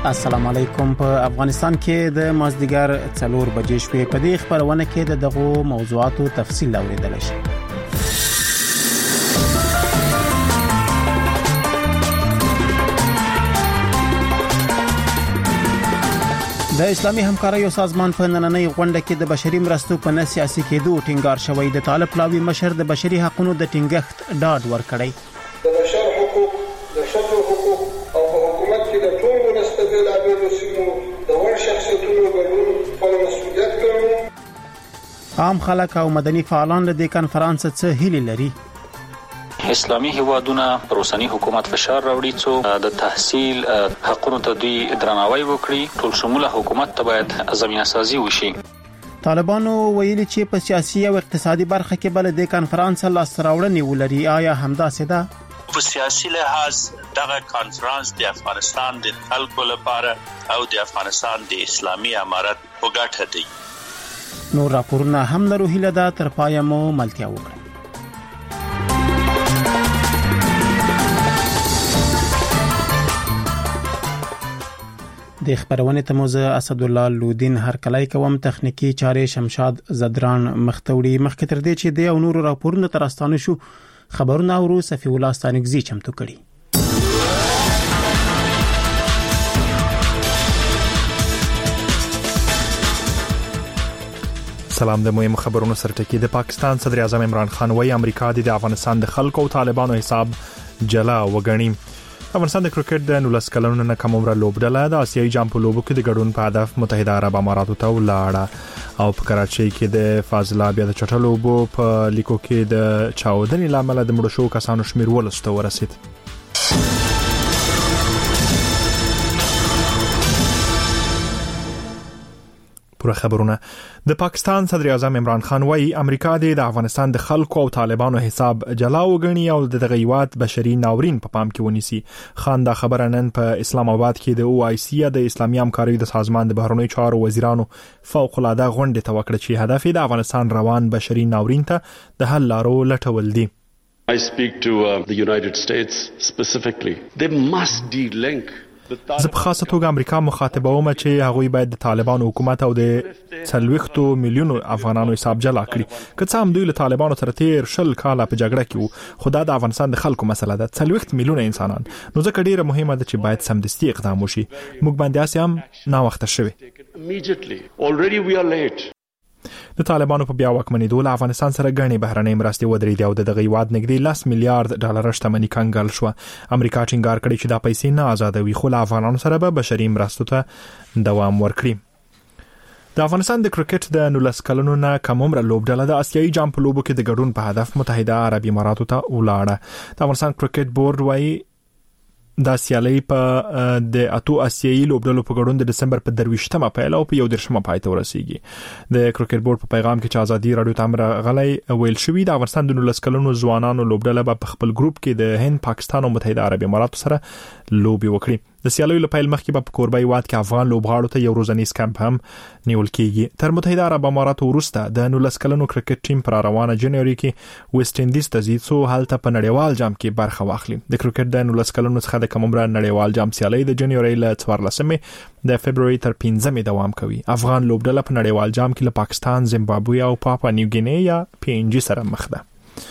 السلام علیکم. په افغانستان کې د مازدیګر 4 بجې شوې. په دې خبرونه کې د دغو موضوعاتو تفصیل اوریدل شي. د اسلامي همکاریو سازمان په نننۍ غونډه کې د بشري مرستو په سیاسي کېدو ټینګار شوی. د طالب پلاوي مشر د بشري حقوقو د ټینګښت ډاډ ورکړی. د بشر حقوق، د ښځو حقوق او په حکومت کې د ټولو مستبدلو سیمو د ور شخصیتونو ګډون خپل مسؤلیت کوي. عام خلک او مدني فعالان له دې کانفرنس څخه هیله لري. اسلامي هیوادونه پر اوسنی حکومت فشار راوړي څو د تحصیل حقوقو ته دوی درناوی وکړي. ټول شموله حکومت ته باید زمینه سازي وشي. طالبانو ویلي چې په سیاسي او اقتصادي برخه کې بل د کانفرنس لاس راوړنې ولري. آیا همداسې ده؟ په سیاسي لحاظ دغه کانفرنس د افغانستان د خلکو لپاره او د افغانستان د اسلامي امارت په ګټه دی. نور راپورونه هم لرو. هیله ده تر پایه مو ملتیا وکړئ. د خبرونه تموزه اسد الله لودین هر کلای کوم. تخنیکی چارې شمشاد زدران مختوړي. مخکې تر دې چې د او نور راپورونه ترستانه شو خبرونه اورو. صفی الله ستانګزی چمتو کړي. سلام. د مهم خبرونو سرټکی. د پاکستان صدر اعظم عمران خان وايي امریکا د افغانستان د خلکو او طالبانو حساب جلا وګڼي. افغانستان د کرکټ د 19 کلونو نه کم عمره لوبډله د آسیایي جام په لوبو کې د ګډون په هدف متحده عرب اماراتو ته ولاړه او په کراچۍ کې د فاضلاب یا د چټل لوبو په لیکو کې د چاودنې لامل د مړو شو کسانو شمیر ولسته ورسید. پوره خبرونه. د پاکستان صدر اعظم عمران خان وايي امریکا د افغانستان د خلکو او طالبانو حساب جلا وګڼي او د غیوات بشري ناورین په پام کې ونیسي. خان دا خبره نن په اسلام آباد کې د OIC د اسلامي همکاریو د سازمان د بهرنیو چارو وزیرانو فوق العاده غونډه ته وکړه چې هدف د افغانستان روان بشري ناورین ته د حل لارو لټول دي. I speak to the United States specifically. They must de-link. زه په خاصه توګه امریکا مخاطبه وم چې هغوی باید د طالبانو حکومت او د 40 میلیونو افغانانو حساب جلا کړي. که څه هم دوی له طالبانو سره تیر 20 کاله په جګړه کې وو، خو دا د افغانستان د خلکو مسله ده. 40 میلیونه انسانان. نو ځکه ډیره مهمه ده چې باید سمدستي اقدام وشي. موږ باندې اسې هم نا وخت شوي. Already we are late. د طالبانو په بیا واکمنېدو له افغانستان سره غني بهرنۍ مرستې ودرېدې او د غیواد نږدې 10 میلیارډ ډالر شتمنۍ کنګل شو. امریکا ټینګار کړی چې دا پیسې نه آزادوي، خو له افغانانو سره به بشري مرستو ته دوام ورکړي. د افغانستان د کرکټ د 19 کلونو نه کم عمره لوبډله د آسیایي جام په لوبو کې د ګډون په هدف متحده عرب اماراتو ته ولاړه. د افغانستان کرکټ بورډ وايي دا سیالي په د اتو آسیایي لوبډلو په ګډون د دسمبر په 23مه پیل او په 11مه پای ته ورسیږي. د کرکټ بورډ په پیغام کې چې ازادي رادیو ته امرغلې ویل شوی د افغانستان د 19 کلونو ځوانانو لوبډله په خپل ګروپ کې د هند، پاکستان او متحده عرب اماراتو سره لوبي وکړي. د سیالیو لپاره مخکې په کوربای واد کې افغان لوبغاړو ته یو روزنیز کمپ هم نیول کیږي. تر متحده عرب اماراتو وروسته د 19 کلونو کرکټ ټیم پر روانه جنوري کې ویسټ انډیز ته ځي څو هلته په نړیوال جام کې برخه واخلي. د کرکټ د 19 کلونو څخه د کوم عمره نړیوال جام سیالي د جنوري له 14مې د فبرवरी تر 15مې دوام کوي. افغان لوبډله په نړیوال جام کې له پاکستان، زیمبابوې او پاپا نیو ګینی یا PNG سره مخ ده.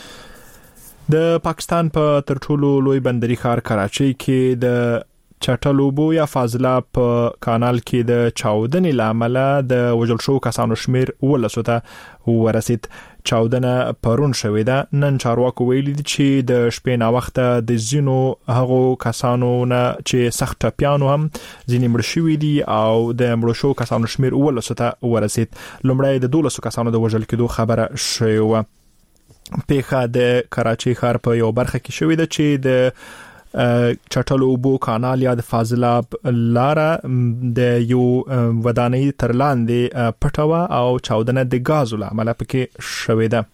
د پاکستان په ترټولو لوی بندري ښار کراچۍ کې د چټلوبو یا فاضلاب په کانال کې د چاودنې لامل د وژل شو کسانو شمیر ولسته ورسید. چاودنه پرون شوې ده. نن چارواکو ویلي دي چې د شپې نا وخت د زینو هغو کسانو نه چې سخت ټپیانو هم ځینې مړ شوي دي او د مړ شو کسانو شمیر ولسته ورسید. لومړی د 12 کسانو د وژل کېدو خبره شوې و. پیښه د کراچۍ ښار په یو برخه کې شوې ده چې د چټلوبو کانال یا د فاضلاب لاره د یو ودانۍ تر لاندې پټوه او چاودنه د غازو لامل پکې شوې ده.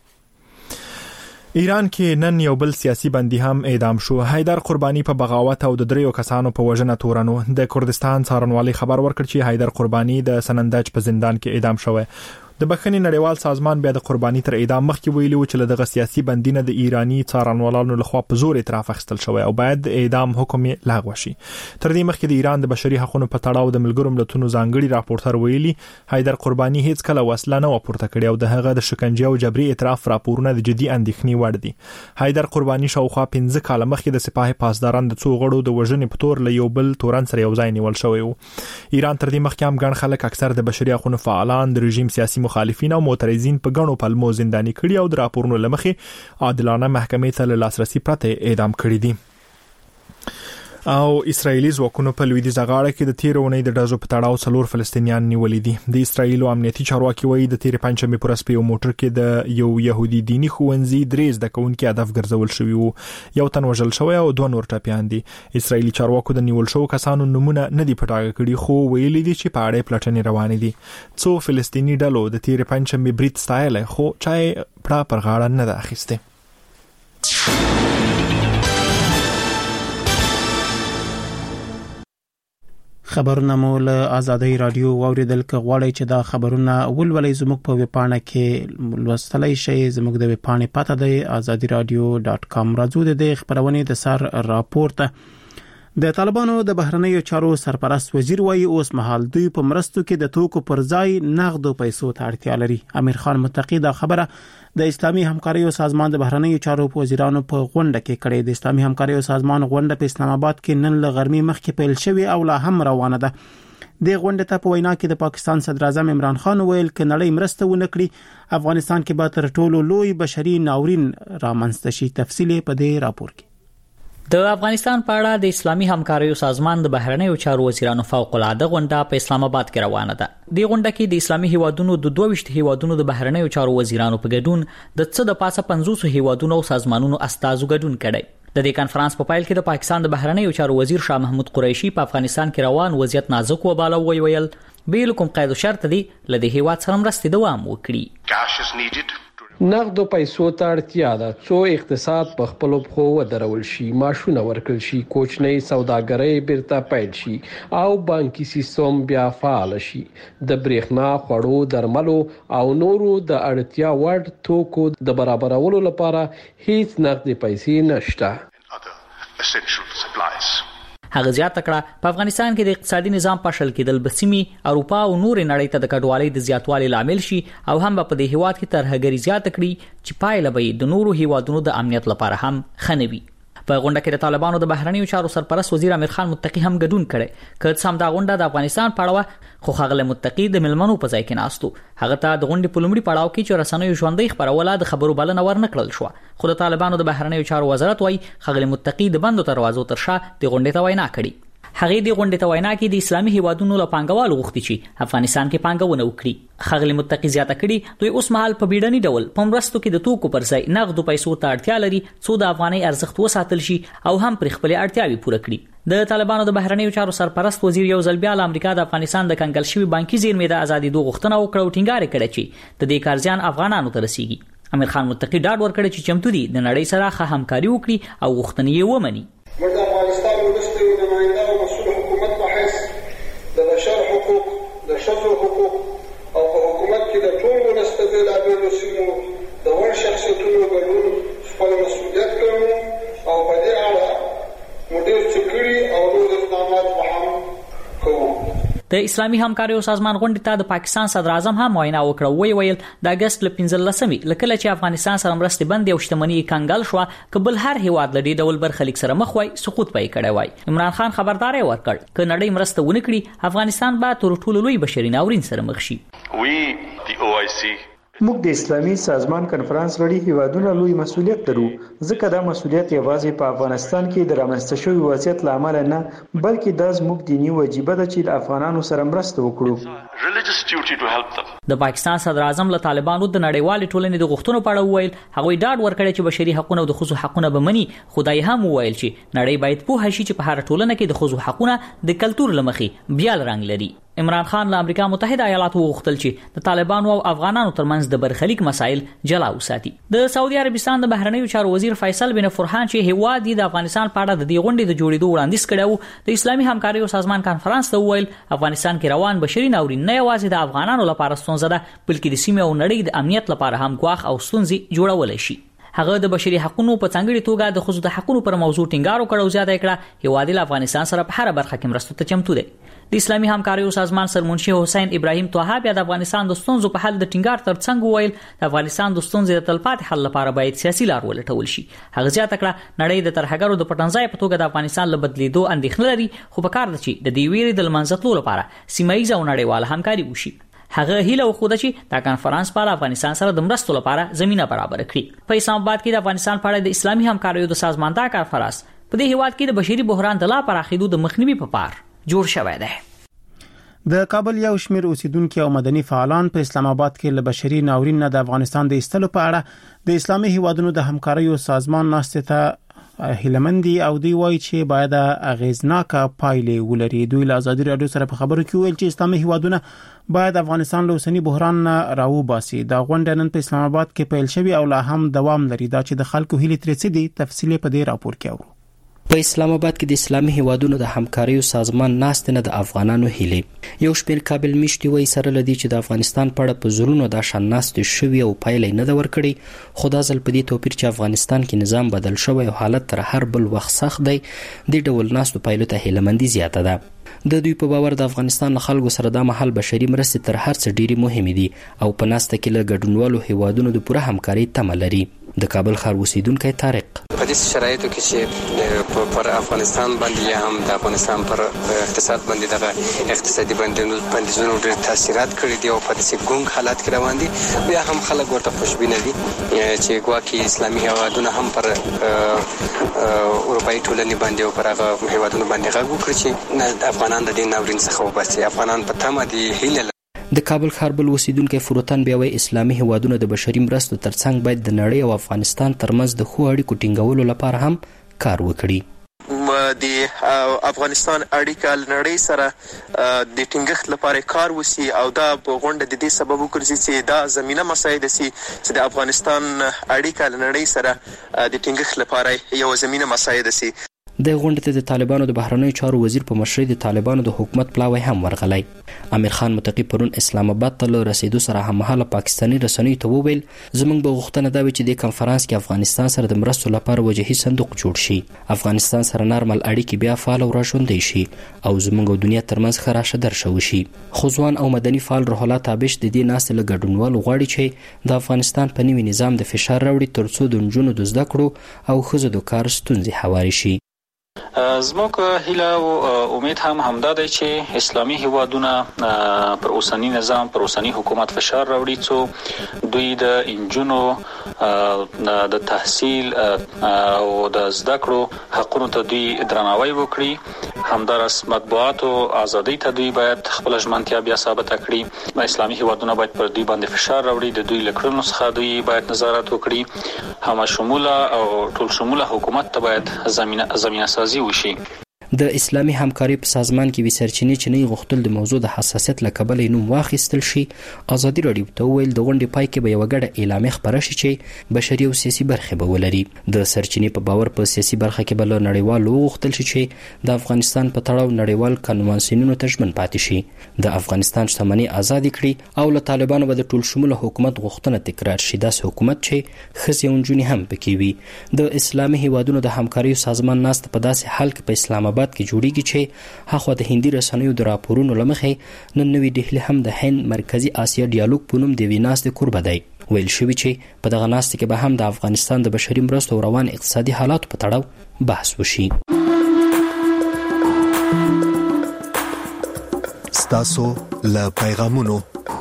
ایران کې نن یو بل سیاسي بندي هم اعدام شو. حیدر قربانی په بغاوت او د 3 کسانو په وژنه تورنو. د کردستان څارنوالي خبر ورکړ چې حیدر قربانی د سنندج په زندان کې اعدام شوی. د بخښنې نړیوال سازمان بیا د قرباني تر اعدام مخکې ویلي و چې له دغه سیاسي بندینه د ایرانی څارنوالانو لخوا په زور اعتراف اخیستل شوی او باید د اعدام حکم لغوه شي. تر دې مخکې د ایران د بشري حقوقو په تړاو د ملګرو ملتونو ځانګړي راپورټر ویلي حیدر قرباني هیڅ کله وسله نه پورته کړې او د هغه د شکنجه او جبري اعتراف راپورونه د جدي اندېښنې وړ دي. حیدر قرباني شاوخوا 15 کال مخکې د سپاه پاسداران د څو غړو د وژنې په تور له یو بل تورن سره یو ځای نیول شوی و. ایران تر دې مخکې هم ګڼ خلک اکثر د بشري حقوقو فعالان د رژیم سیاسي مخالفین او معترضین په ګڼو پلمو زنداني کړي او د راپورونو لمخې عادلانه محکمې ته لاسرسي پرته اعدام کړي دي. او اسرایلی ځواکونو په لویدیځ غاړه کې د تیر اونۍ د ډزو په تړاو 4 فلسطینیان نیولې دي. د اسرایل امنیتي چارواکي وایي د تیر پنځمې پر اسپیو موټر کې د یو يهودي دینی ښوونځي درې زده کوونکي هدف ګرځول شوی وو. یو تن وژل شوی او 2 نور ټپیان دي. اسرایلی چارواکو د نیول شو کسانو نمونه نه دي پټاګه کړي خو ویلي دي چې په اړه پلټنې روانې دي. څو فلسطینی ډلو د تیر پنځمې برید ستایل خو چای پړه پر غاړه نه ده اخیسته. خبرونه مو له آزادۍ رادیو واوریدل کغواړی چې دا خبرونه ولولې زموږ په ویبپاڼه کې لوستلای شئ. زموږ د ویبپاڼې پته دی azadiradio.com. راځو د خبرونه د سر راپورته. د طالبانو د بهرنیو چارو سرپرست وزیر وایي اوس مهال دوی په مرستو کې د توکو پر ځای نغدو پیسو ته اړتیا لري. امیر خان متقی دا خبره د اسلامي همکاریو سازمان د بهرنیو چارو وزیرانو په غونډه کې کړې. د اسلامي همکاریو سازمان غونډه په اسلام آباد کې نن له غرمې مخکې پیل شوې او لا هم روانه ده. د غونډې ته په وینا کې د پاکستان صدر اعظم عمران خان ویل ک نړۍ مرسته ونکړي افغانستان کې به تر ټولو لوی بشري ناورین رامنځته شي. تفصیل په دې راپور کې. د افغانستان په اړه د اسلامي همکاریو سازمان د بهرنیو چارو وزیرانو فوق العاده غونډه په اسلام آباد کې روانه ده. د غونډه کې د اسلامي هیوادونو د 22 هیوادونو د بهرنیو چارو وزیرانو په ګډون د څه د پاسه 500 هیوادونو او سازمانونو استازو ګډون کړي. د دې کانفرنس په پایل کې د پاکستان د بهرنیو چارو وزیر شاه محمود قریشي په افغانستان کې روان وضعیت نازک وباله ویل بیل کوم قید شرط دی لدې هیواد سره مرستې دوام وکړي. نغدو پیسو ته اړتیا ده څو اقتصاد په خپل خو ودرول شي، ماشونه ورکړل شي، کوچنۍ سوداګرۍ بیرته پیل شي او بانکي سیستم بیا فعال شي. د برېښنا، خوړو، درملو او نورو د اړتیا وړ توکو د برابرولو لپاره هیڅ نغدي پیسې نشته. هغه زیاته کړه په افغانستان کې د اقتصادي نظام پاشل کېدل بسمي اروپا او نور نړۍ ته د کډوالۍ د زیاتوالي لامل شي او هم په دې هیواد کې ترهګری زیات کړي چې پایله به د نورو هیوادونو د امنیت لپاره هم خنوي. په غونډه کې د طالبانو د بهرنیو چارو سرپرست وزیر امیر خان متقی هم ګډون کړي. که څه هم دا غونډه د افغانستان په اړه خو خغله متقی د ملمنو په ځای کې ناستو. هغه ته د غونډې په لومړي پړاو کې چې رسنیو ژوندۍ خبروله د خبرو بلنه ورنکړل شو. خو د طالبانو د بهرنیو چارو وزارت وایي خغله متقی د بندو دروازو تر شا د غونډې ته وینا کړې. هغه د غونډې ته وینا کې د اسلامي هیوادونو له پانګوالو غوښتي چې افغانستان کې پانګونه وکړي. خغلی متقی زیاته کړي دوی اوس مهال په بیړني ډول په مرستو کې د توکو پر ځای نغدو پیسو ته اړتیا لري څو د افغاني ارزښت وساتل شي او هم پر خپل اړتیاوي پوره کړي. د طالبانو د بهرنیو چارو سرپرست وزیر یو ځل بیا د امریکا د افغانستان د کنګل شوی بانکي زیرمې د ازادي دوه غوښتنه وکړه او ټینګار کړی چې د دې کارزیان افغانانو ته رسیږي. امیر خان متقی ډاډ ورکړی چې چمتو دي د نړۍ سره ښه همکاري وکړي او غوښتنې یې ومني. موږ د افغانستان ولسي نماینده او مسؤل حکومت په حیث د بشر حقوق، د ښځو حقوق او په حکومت کې د ټولو ولس د بېلابېلو سیمو د وړ شخصیتونو ګډون خپل مسؤلیت کوو او په دې اړه مو ډېر څه کړي او نور اقدامات به هم کوو. د اسلامي همکاریو سازمان غونډې ته د پاکستان صدر اعظم هم معاینه وکړه. ویل د اگست ل 15 لکه چې افغانستان سره مرستې بند او شتمنۍ کنګل شو قبل هر هیواد لدی ډول برخلیک سره مخ وای سقوط پای کړی وای. عمران خان خبرداري ورکړ ک نړۍ مرسته ونکړي افغانستان به تر ټولو لوی بشري ناورین سره مخ شي. موږ د اسلامي سازمان کنفرانس غړي هیوادونه لوی مسؤلیت لرو ځکه دا مسؤلیت یوازې په افغانستان کې د رامنځته شوی وضعیت لامل نه بلکې د زموږ دینی واجبه ده چې د افغانانو سره مرسته وکړو. د پاکستان صدر اعظم له طالبانو د نړیوال ټولنې د غوښتنو په اړه ویل هغه ډاډ ورکړي چې بشري حقوق او د خصوصي حقوقونه به مني. خدای هم ویل چې نړۍ باید په هشي چې په هر ټولنه کې د خصوصي حقوقونه د کلچر لمخې بیا رنګ لري. عمران خان له امریکا متحده ایالاتو وغوښتل چې د طالبانو او افغانانو ترمنځ د برخلیک مسایل جلا وساتي. د سعودي عربستان د بهرنیو چارو وزیر فیصل بن فرحان چې هیواد د افغانستان په اړه د دې غونډې د جوړېدو وړاندیز کړو، د اسلامي همکاریو سازمان کانفرنس ته وویل افغانستان کې روان بشري ناورین نه یوازې د افغانانو لپاره ستونزه ده بلکې د سیمې او نړۍ د امنیت لپاره هم ګواښ او ستونزې جوړولای شي. هغه د بشري حقوقو په څنګهړي توګه د خصوصي حقوقو پر موضوع ټینګار وکړ او زیاته کړه هیواد له افغانستان سره په هر برخه کې مرسته ته چمتو دی. د اسلامي همکاریو سازمان سرمنشي حسین ابراهیم طه بیا د افغانستان د ستونزو په حل د ټینګار ترڅنګ وویل د افغانستان د ستونزې د تلپاتې حل لپاره باید سیاسي لار ولټول شي. هغه زیاته کړه نړۍ د ترهګرو د پټنځای په توګه د افغانستان له بدلیدو اندېښنه لري، خو په کار ده چې د دې ویرې د منځتلو لپاره سیمایي او نړیواله همکاري وشي. هغه هیله وخوده چې د کانفرنس په افغانستان سره د مرستو لپاره زمينه برابر کړي. په اسلام آباد کې د افغانستان په اړه د اسلامي همکاریو د سازمان دا کانفرنس په دې هیواد کې د بشري بحران د لا پراخېدو د مخنیوي په پار جوړ شوی دی. د کابل یو شمېر اوسیدونکو او مدني فعالان په اسلام آباد کې له بشري ناورین نه د افغانستان د ایستلو په اړه د اسلامي هیوادونو د همکاریو سازمان ناستې ته هیلمندي او دی وایي چې باید اغیزناکه پایلې ولري. دوی له ازادي رادیو سره په خبرو کې ویل چې اسلامي هیوادونه باید افغانستان له اوسنی بحران نه راوباسي. دا غونډه نن په اسلام آباد کې پیل شوې او لا هم دوام لري. دا چې د خلکو هیلې ترې څه دي تفصیل په دې راپور کې اورو. په اسلام آباد کې د اسلامي هیوادونو د همکاریو سازمان ناست نه د افغانانو هیلې یو شمېر کابل میشتي وایي سره لدی چې د افغانستان په اړه په زړونو د شان ناست شوی او پایلې نه د ورکړي، خو دا ځل په دې توپیر چې افغانستان کې نظام بدل شوی او حالت تر هر بل وخت سخت دی، د ډول ناستو پایلو ته هیلمندي زیاته ده. د دوی په باور د افغانستان له خلکو سره د محل بشري مرستې تر هر څه ډېری مهمې دي او په ناسته کې له ګډونوالو هیوادونو د پوره همکاري تمه لري. د کابل ښار اوسیدونکی طارق په دې شرایطو کې چې پر افغانستان باندې یا هم د افغانستان پر اقتصاد باندې دغه اقتصادي بندیزونو ډېر تاثیرات کړي دي او په داسې ګونګ حالات کې روان دي، بیا هم خلک ورته خوشبینه دي چې ګواکې اسلامي هیوادونه هم پر اروپایي ټولنې باندې او پر هغه هیوادونو باندې غږ وکړي چې د افغانان د دې ناورین څخه وباسي. افغانان په تمه دي، هیله. د کابل ښار بل اوسیدونکی فروتن بیا وایي اسلامي هیوادونو د بشري مرستو ترڅنګ باید د نړۍ او افغانستان ترمنځ د ښو اړیکو ټینګولو لپاره هم کار وکړي. د افغانستان اړیکه نړۍ سره د ټینګښت لپاره کار وسی او دا غونډه د دې سبب وګرځي چې دا زمينه مساعده سي چې د افغانستان اړیکه نړۍ سره د ټینګښت لپاره یو زمينه مساعده سي. د غونډې ته د طالبانو د بهرنیو چارو وزیر په مشرۍ د طالبانو د حکومت پلاوی هم ورغلی. امیر خان متقی پرون اسلام آباد ته له رسیدو سره هممهاله پاکستاني رسنیو ته وویل زموږ به غوښتنه دا وي چې د کنفرانس کې افغانستان سره د مرستو لپاره وجهي صندوق جوړ شي، افغانستان سره نارمل اړیکې بیا فعال او راژوندی شي او زموږ او دنیا ترمنځ ښه راشه درشه وشي. خو ځوان او مدني فعال روح الله تابش د دې ناستې له ګډونوالو غواړي چې د افغانستان په نوي نظام د فشار راوړي ترڅو د نجونو د زده کړو او ښځو د کار ستونزې هوارې شي. زموږ هیله او امید هم همدا دی چې اسلامي هیوادونه پر اوسنی نظام پر اوسنی حکومت فشار راوړي څو دوی د انجونو د تحصیل او د زده کړو حقونو ته دوی درناوی وکړي، همدارس مطبوعاتو ازادۍ ته دوی باید خپل ژمنتیا بیا ثابت کړي. اسلامي هیوادونه باید پر دوی باندې فشار راوړي، د دوی لکړنو څخه دوی باید نظارت وکړي، هم شموله او ټول شموله حکومت ته باید زمينه سازي وشي. د اسلامي همکاري په سازمان کې وی سرچینې چې نه غوښتل د موضوع د حساسیت لکبل نوم واخیستل شي. ازادي رادیو ته ویل د غونډې پای کې به یو غړ اعلامیه خبره شي چې بشري او سیاسي برخه به ولري. د سرچینې په باور په سیاسي برخه کې بل نړیوالو غوښتل شي چې د افغانستان په تړاو نړیوال کنوانسیونونو ته ژمن پاتې شي، د افغانستان شتمنۍ آزاد کړي او له طالبانو به د ټول شموله حکومت غوښتنه تکرار شي، داسې حکومت چې ښځې او نجونې هم پکې وي. د اسلامي هیوادونو د همکاریو سازمان ناست په داسې حال کې په اسلام آباد کې جوړیږي چې هغه د هندي رسنیو د راپورونو لمخې نن نوې ډهلی هم د هند مرکزی آسیا ډیالوګ په نوم د ویناست کوربه دی. ویل شوی چې په دغه ناست کې به هم د افغانستان د بشري مرستو او روان اقتصادي حالات په تړاو بحث وشي. ستاسو له پیغامونو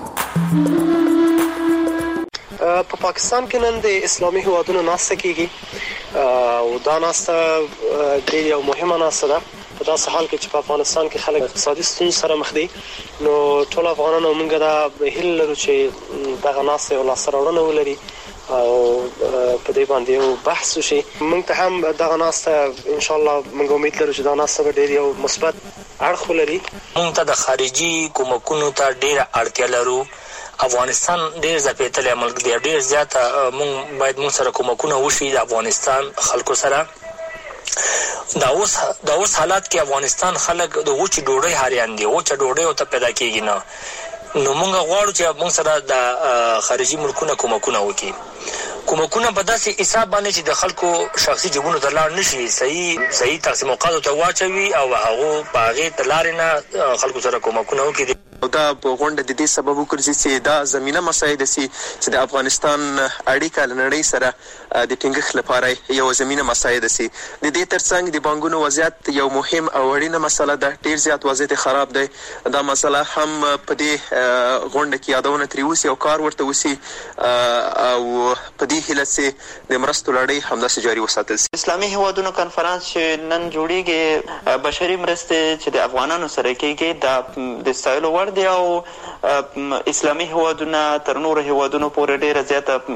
په پاکستان کې نن د اسلامي هیوادونو ناسته کیږي او دا ناسته ډېر یو مهمه ناسته ده په داسې حال کې چې په افغانستان کې خلک اقتصادي ستونزو سره مخ دي. نو ټول افغانانو موږ دا هیله لرو چې دغه ناسته یو لاسته راوړنه ولري او په دې باندې یو بحث وشي. موږ ته هم دغه ناسته ان شاء الله موږ امید لرو چې دا ناسته به ډېر یو مثبت اړخ ولري موږ ته د خارجي کومکونو ته ډېره اړتیا لرو. افغانستان ډېر ځپېدلی ملک دی، ډېر زیاته باید موږ سره کومکونه وشي د افغانستان خلکو سره. دا اوس حالات کې افغانستان خلک د وچې ډوډۍ حاریان دي، وچه ډوډۍ ورته پیدا کېږي نه. نو موږ غواړو چې موږ سره د خارجي ملکونه کومکونه وکړي. کومکونه په داسې حساب باندې چې د خلکو شخصي جیبونو ته لاړ نشي، صحیح تقسیم اوقاتو ته واچوي او هغو په هغې ته لارې نه خلکو سره کومکونه وکړي. دا په غونډه د دې سبب وګرځي چې دا زمینه مساعد شي چې د افغانستان اړیکه له نړۍ سره د ټینګښت لپاره یو زمینه مساعد شي. د دې ترڅنګ د بانکونو وضعیت یو مهم او اړینه مسله ده. ډیر زیات وضعیت خراب دی. دا مسله هم په دې غونډه کې یادونه ترې وشي او کار ورته وشي او په دې هیله چې د مرستو لړۍ همداسې جاري وساتل شي. اسلامي هیوادونو کنفرانس چې نن جوړیږي بشري مرستې چې د افغانانو سره کېږي د ستایلو وړ دی او اسلامي هیوادونه تر نورو هیوادونو پورې ډېر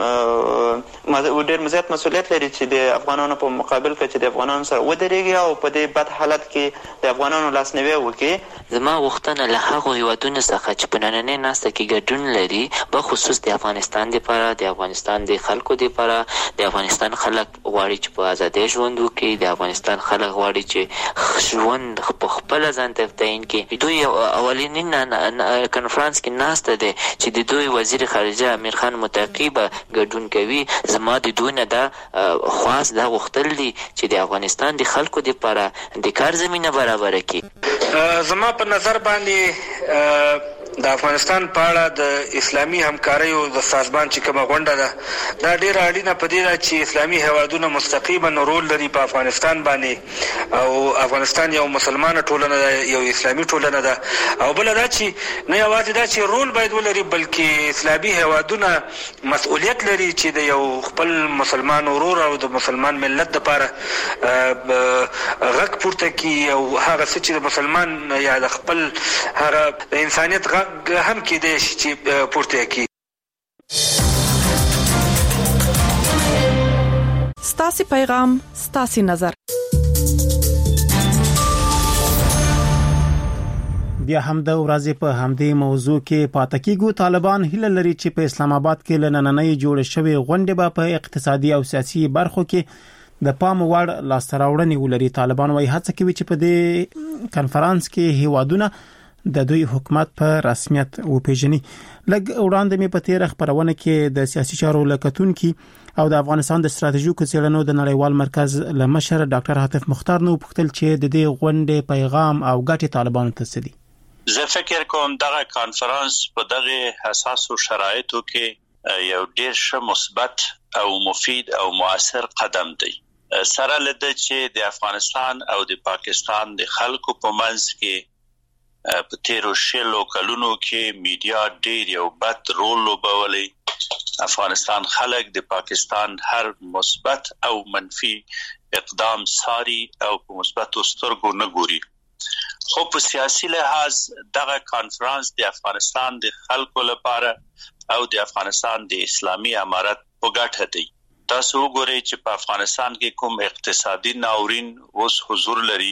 زیات مسؤلیت لري چې د افغانانو په مقابل کې چې د افغانانو سره ودرېږي او په دې بد حالت کې د افغانانو لاسنیوی وکړي. زما غوښتنه له هغو هیوادونو څخه چې په نننۍ ناسته کې ګډون لري، بخصوص د افغانستان دپاره، د افغانستان د خلکو دپاره، د افغانستان خلک غواړي چې په ازادۍ ژوند وکړي، د افغانستان خلک غواړي چې ژوند په خپله ځان ته تعیین کړي. دوی اولینی کنفرانس کې ناسته ده چې د دوی وزیر خارجه امیر خان متقی به ګډون کوي. زما د دوی نه دا خواست دا غوښتل دي چې د افغانستان د خلکو دپاره د کار زمینه برابره کړي. زما په نظر باندې د افغانستان په اړه د اسلامي همکاریو د سازمان چې کومه غونډه ده دا ډېره اړینه په دې ده چې اسلامي هیوادونه مستقیما رول لري په افغانستان باندې او افغانستان یو مسلمانه ټولنه ده، یو اسلامي ټولنه ده. او بله دا چې نه یوازې دا چې رول باید ولري بلکې اسلامي هیوادونه مسؤلیت لري چې د یو خپل مسلمان ورور او د مسلمان ملت دپاره غږ پورته کړي او هغه څه چې د مسلمان یا د خپل هغه د انسانیت غږ هم کېدای شي چې پورته کړي. ستاسې پیغام ستاسې نظر. بیا هم د ورځې په همدې موضوع کې پاتې کېږو. طالبان هیله لري چې په اسلام آباد کې له نننۍ جوړ شوی غونډې به په اقتصادي او سیاسي برخو کې د پام وړ لاسته راوړنې ولري. طالبان وايي هڅه کوي چې په دې کنفرانس کې هیوادونه د دوی حکومت په رسمیت وپیژني. لږ وړاندې مې په تیر خبرونه کې د سیاسي چارو لکتونکي او د افغانستان د ستراتیژیکو څېړنو د نړیوال مرکز لمشر ډاکټر عاطف مختار نو پوښتل چې د دې غونډې پیغام او ګټې طالبانو ته څه دي. زه فکر کوم دغه کانفرنس په دغه حساسو شرایطو کې یو ډېر ښه مثبت او مفید او مؤثر قدم دی. سره لده چې د افغانستان او د پاکستان د خلکو په منځ کې په تیرو شلو کلونو کې میډیا ډېر یو بد رول لوبولی. افغانستان خلک د پاکستان هر مثبت او منفي اقدام ساري او په مثبتو سترګو نه ګوري. خو په سیاسي لحاظ دغه کانفرنس د افغانستان د خلکو لپاره او د افغانستان د اسلامي امارت په ګټه دی. تاسو وګورئ چې په افغانستان کې کوم اقتصادي ناورین اوس حضور لري.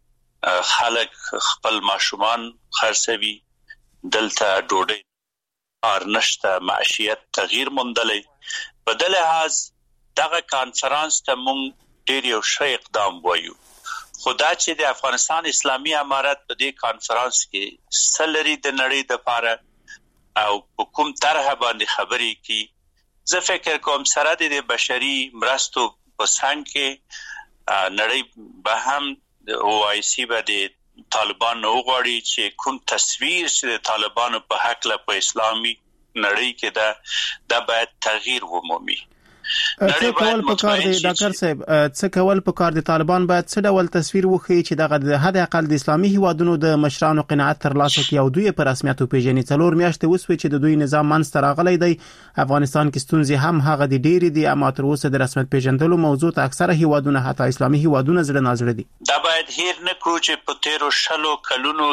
خلک خپل ماشومان خرڅوي، دلته ډوډۍ ارنشته، معیشت تغییر موندلی. په دې لحاظ دغه کانفرنس ته مونږ ډېر یو ښه اقدام وایو. خدا چې د افغانستان اسلامي امارت په دې کانفرنس کې سلري د نړۍ لپاره او په کوم طرح باندې خبرې کی، زه فکر کوم سره د بشري مرستو په څنګ کې نړۍ به هم OIC به د طالبانو وغواړي چې کوم تصویر چې د طالبانو په حق له په اسلامي نړۍ کې دا باید تغییر ومومي. څه کول پکار دی ډاکټر صاحب؟ څه کول پکار دی؟ طالبان باید څه ډول تصویر وښيي چې دغه د حد اقل د اسلامي هیوادونو د مشرانو قناعت ترلاسه کړي او دوی په رسمیت وپیژني. 4 میاشتې وسوي چې د دوی نظام منځته راغلی دی. افغانستان کې ستونزې هم هغه د ډېری دي، اما تر اوسه د رسمیت پیژندلو موضوع ته اکثره هیوادونه حتی اسلامي هیوادونه زړه نازړه دي. دا باید هیر نه کړو چې په تیرو شلو کلونو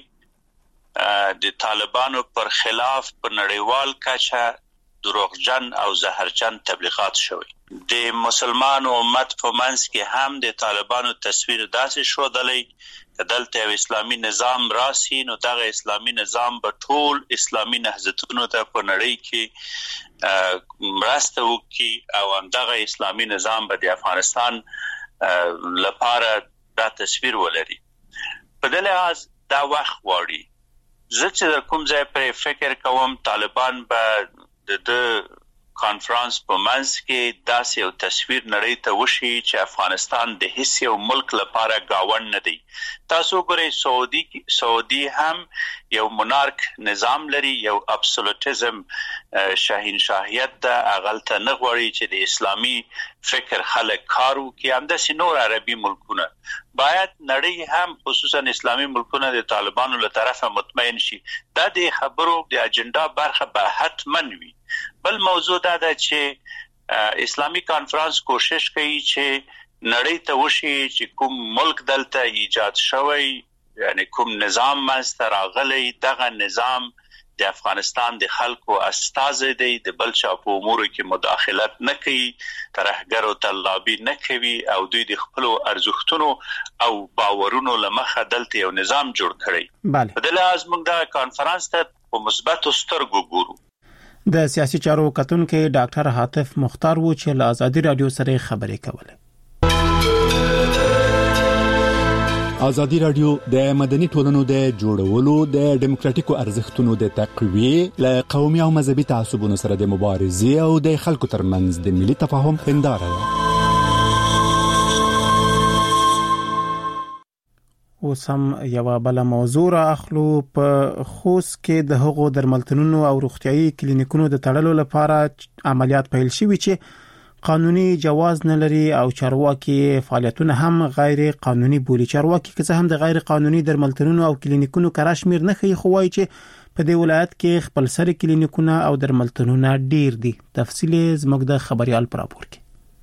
کې د طالبانو پر خلاف په نړیوال کچه دروغجن او زهرجن تبلیغات شوی. د مسلمان امت په منځ کې هم د طالبانو تصویر داسې شودلی دلته یو اسلامي نظام راسي نو دغه اسلامي نظام به ټول اسلامي نهضتونو ته په نړۍ کې مرسته وکړي او همدغه اسلامي نظام به د افغانستان لپاره دا تصویر ولري. په دې لحاظ دا وخت غواړي. زه چې در کوم ځای پرې فکر کوم طالبان به د کانفرنس په منځ کې داسې یو تصویر نړۍ ته وشي چې افغانستان د هیڅ یو ملک لپاره گاونډ نه دی. تاسو ګورئ سعودي هم یو مونارک نظام لري، یو ابسولوټیزم شاهنشاهیت ده، هغلته نه غواړي چې د اسلامي فکر خلک کار وکړي. همداسې نور عربي ملکونه باید نړۍ هم خصوصا اسلامي ملکونه د طالبانو له طرفه مطمئن شي. دا د خبرو د اجنډا برخه به حتما وي. بل موضوع دا ده چې اسلامي کانفرنس کوشش کوي چې نړۍ ته وشي چې کوم ملک دلته ایجاد شوی، یعنی کوم نظام منځته راغلی، دغه نظام د افغانستان د خلکو استازی دی، د بل چا په امورو کې مداخلت نه کوي، ترهګرو ته لابي نه کوي او دوی د خپلو ارزښتونو او باورونو له مخه دلته یو نظام جوړ کړی. په دې لحاظ موږ دا کانفرنس ته په مثبتو سترګو ګورو. د سیاسي چارو کتونکو ډاکټر حاتف مختار و چې له ازادي رادیو سره خبرې کوله. ازادي رادیو د مدني ټولنو د جوړولو د ډیموکراتیکو ارزښتونو د تقویه له قومي او مذهبي تعصبونو سره د مبارزې او د خلکو ترمنځ د ملي تفاهم هنداره ده. اوس هم یو بل موضوع را اخلو. په خوست کې د هغو درملتونونو او روغتيایي کلینیکونو د تړلو لپاره عملیات پیل شوي چې قانوني جواز نه لري او چارواکي فعالیتونه هم غیر قانوني بولي. چارواکي که څه هم د غیر قانوني درملتونونو او کلینیکونو کارشمیر نه خي، خو وايي چې په دې ولایت کې خپل سره کلینیکونه او درملتونونه ډیر دي. تفصیل زموږ د خبريال پر راپور کې.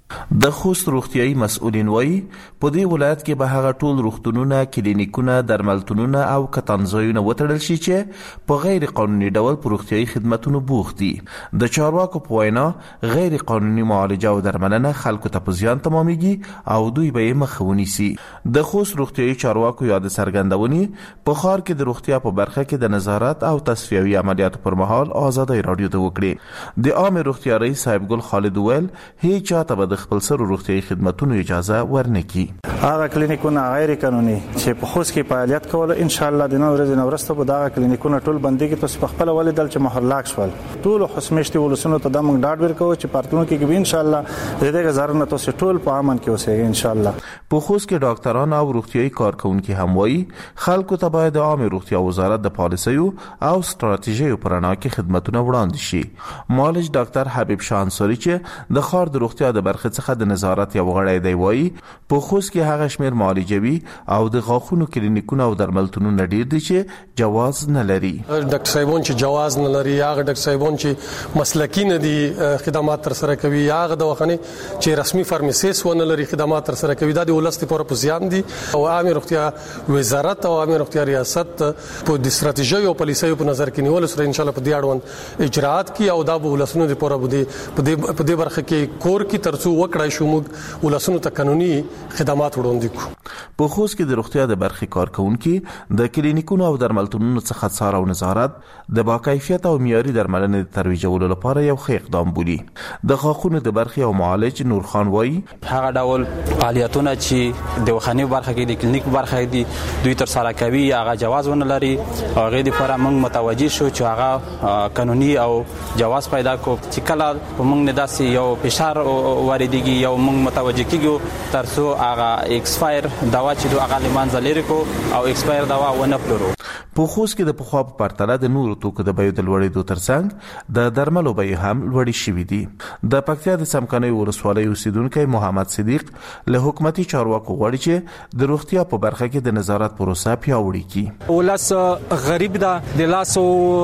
د خوست روغتيایي مسؤلین وایي په دې ولایت کې به هغه ټول روغتونونه، کلینیکونه، درملتونونه او کتانځایونه وتړل شي چې په غیر قانوني ډول په روغتيایي خدماتونو بوخت دي. د چارواکو په وینا غیر قانوني معالجه او درملنه خلکو ته په زیان تمامېږي او دوی به یې مخه ونیسي. د خوست روغتيایي چارواکو یاد څرګندونې په ښار کې د روغتیا په برخه کې د نظارت او تصفیوي عملیاتو پر مهال ازادي رادیو ته وکړي. د عام روغتیا رئیس صاحب ګل خالد ویل هیڅ چاته به خپل سره روغتيایي خدماتونو اجازه ورنکړي. هغه کلینیکونه غیر قانوني چې په خوست کې فعالیت کوله ان شاء الله د نن ورځې نورسته به دا کلینیکونه ټول بنديږي. تاسو په خپل ولیدل چې محرلاک شول ټول خصمشتي ولسونو ته د موږ ډاډ ورکو چې پارتونو کې ان شاء الله د دې غزارنه تاسو ټول په امن کې اوسئ ان شاء الله. په خوست کې ډاکټران او روغتيایي کارکونکو هم وایي خلکو ته باید د عامه روغتیا وزارت د پالیسیو او ستراتیژیو پر اړه کې خدماتونه وړاندې شي. مالج ډاکټر حبیب شانسوري چې د خار د روغتیا د برخه څخه د نظارت یو غړی دی وایي په خوست کې هغه شمیر معالجوي او د غاښونو کلینیکونه او درملتونونه ډیر دي چې جواز نه لري. ډاکټر صاحبون چې جواز نه لري، هغه ډاکټر صاحبون چې مسلکی نه دي خدمات تر سره کوي، هغه دواخانه چې رسمي فارماسیست ونه لري خدمات تر سره کوي، دا د ولست پر پوزیان دي. او عامه روغتیا وزارت او عامه روغتیا ریاست په د ستراتیژي او پالیسیو په نظر کې نیول سره ان شاء الله په دې اړوند اجراءات کی او دا به ولسونو لپاره په دې برخه کې کور کی ترڅو وکړای شو موږ ولسونو ته قانوني خدمات وړاندې کوو. په خوست کې د روغتیا د برخې کارکونکو د کلینیکونو او درملتونونو څخه څار او نظارت د باکیفیت او معیاري درملنې د ترویجولو لپاره یو ښه اقدام بولي. د غاښونو د برخې او معالج نور خان وایي هغه ډول فعالیتونه چې د وخاني برخه کې د کلینیک برخه دی دوی تر سره کوي هغه جواز ونه لري. هغه د لپاره موږ متوجي شو چې هغه قانوني او جواز پیدا کو چې کله موږ نه داسې یو فشار واردېږي یو موږ متوجي کیږو ترڅو هغه ایکسپایر دوا چې هغه لمانځه لري کو او ایکسپایر دوا ونه پلورو. په خوست کې د پخوا په پرتله د نورو توکو د بیو د لوړېدو ترڅنګ د درملو بیې هم لوړې شوې دي. د پکتیا د سمکنۍ ولسوالۍ اوسیدونکو محمد صدیق له حکومتي چارواکو غواړي چې د روغتیا په برخه کې د نظارت پروسه پیاوړې کړي. ولس غریب ده، د لاسو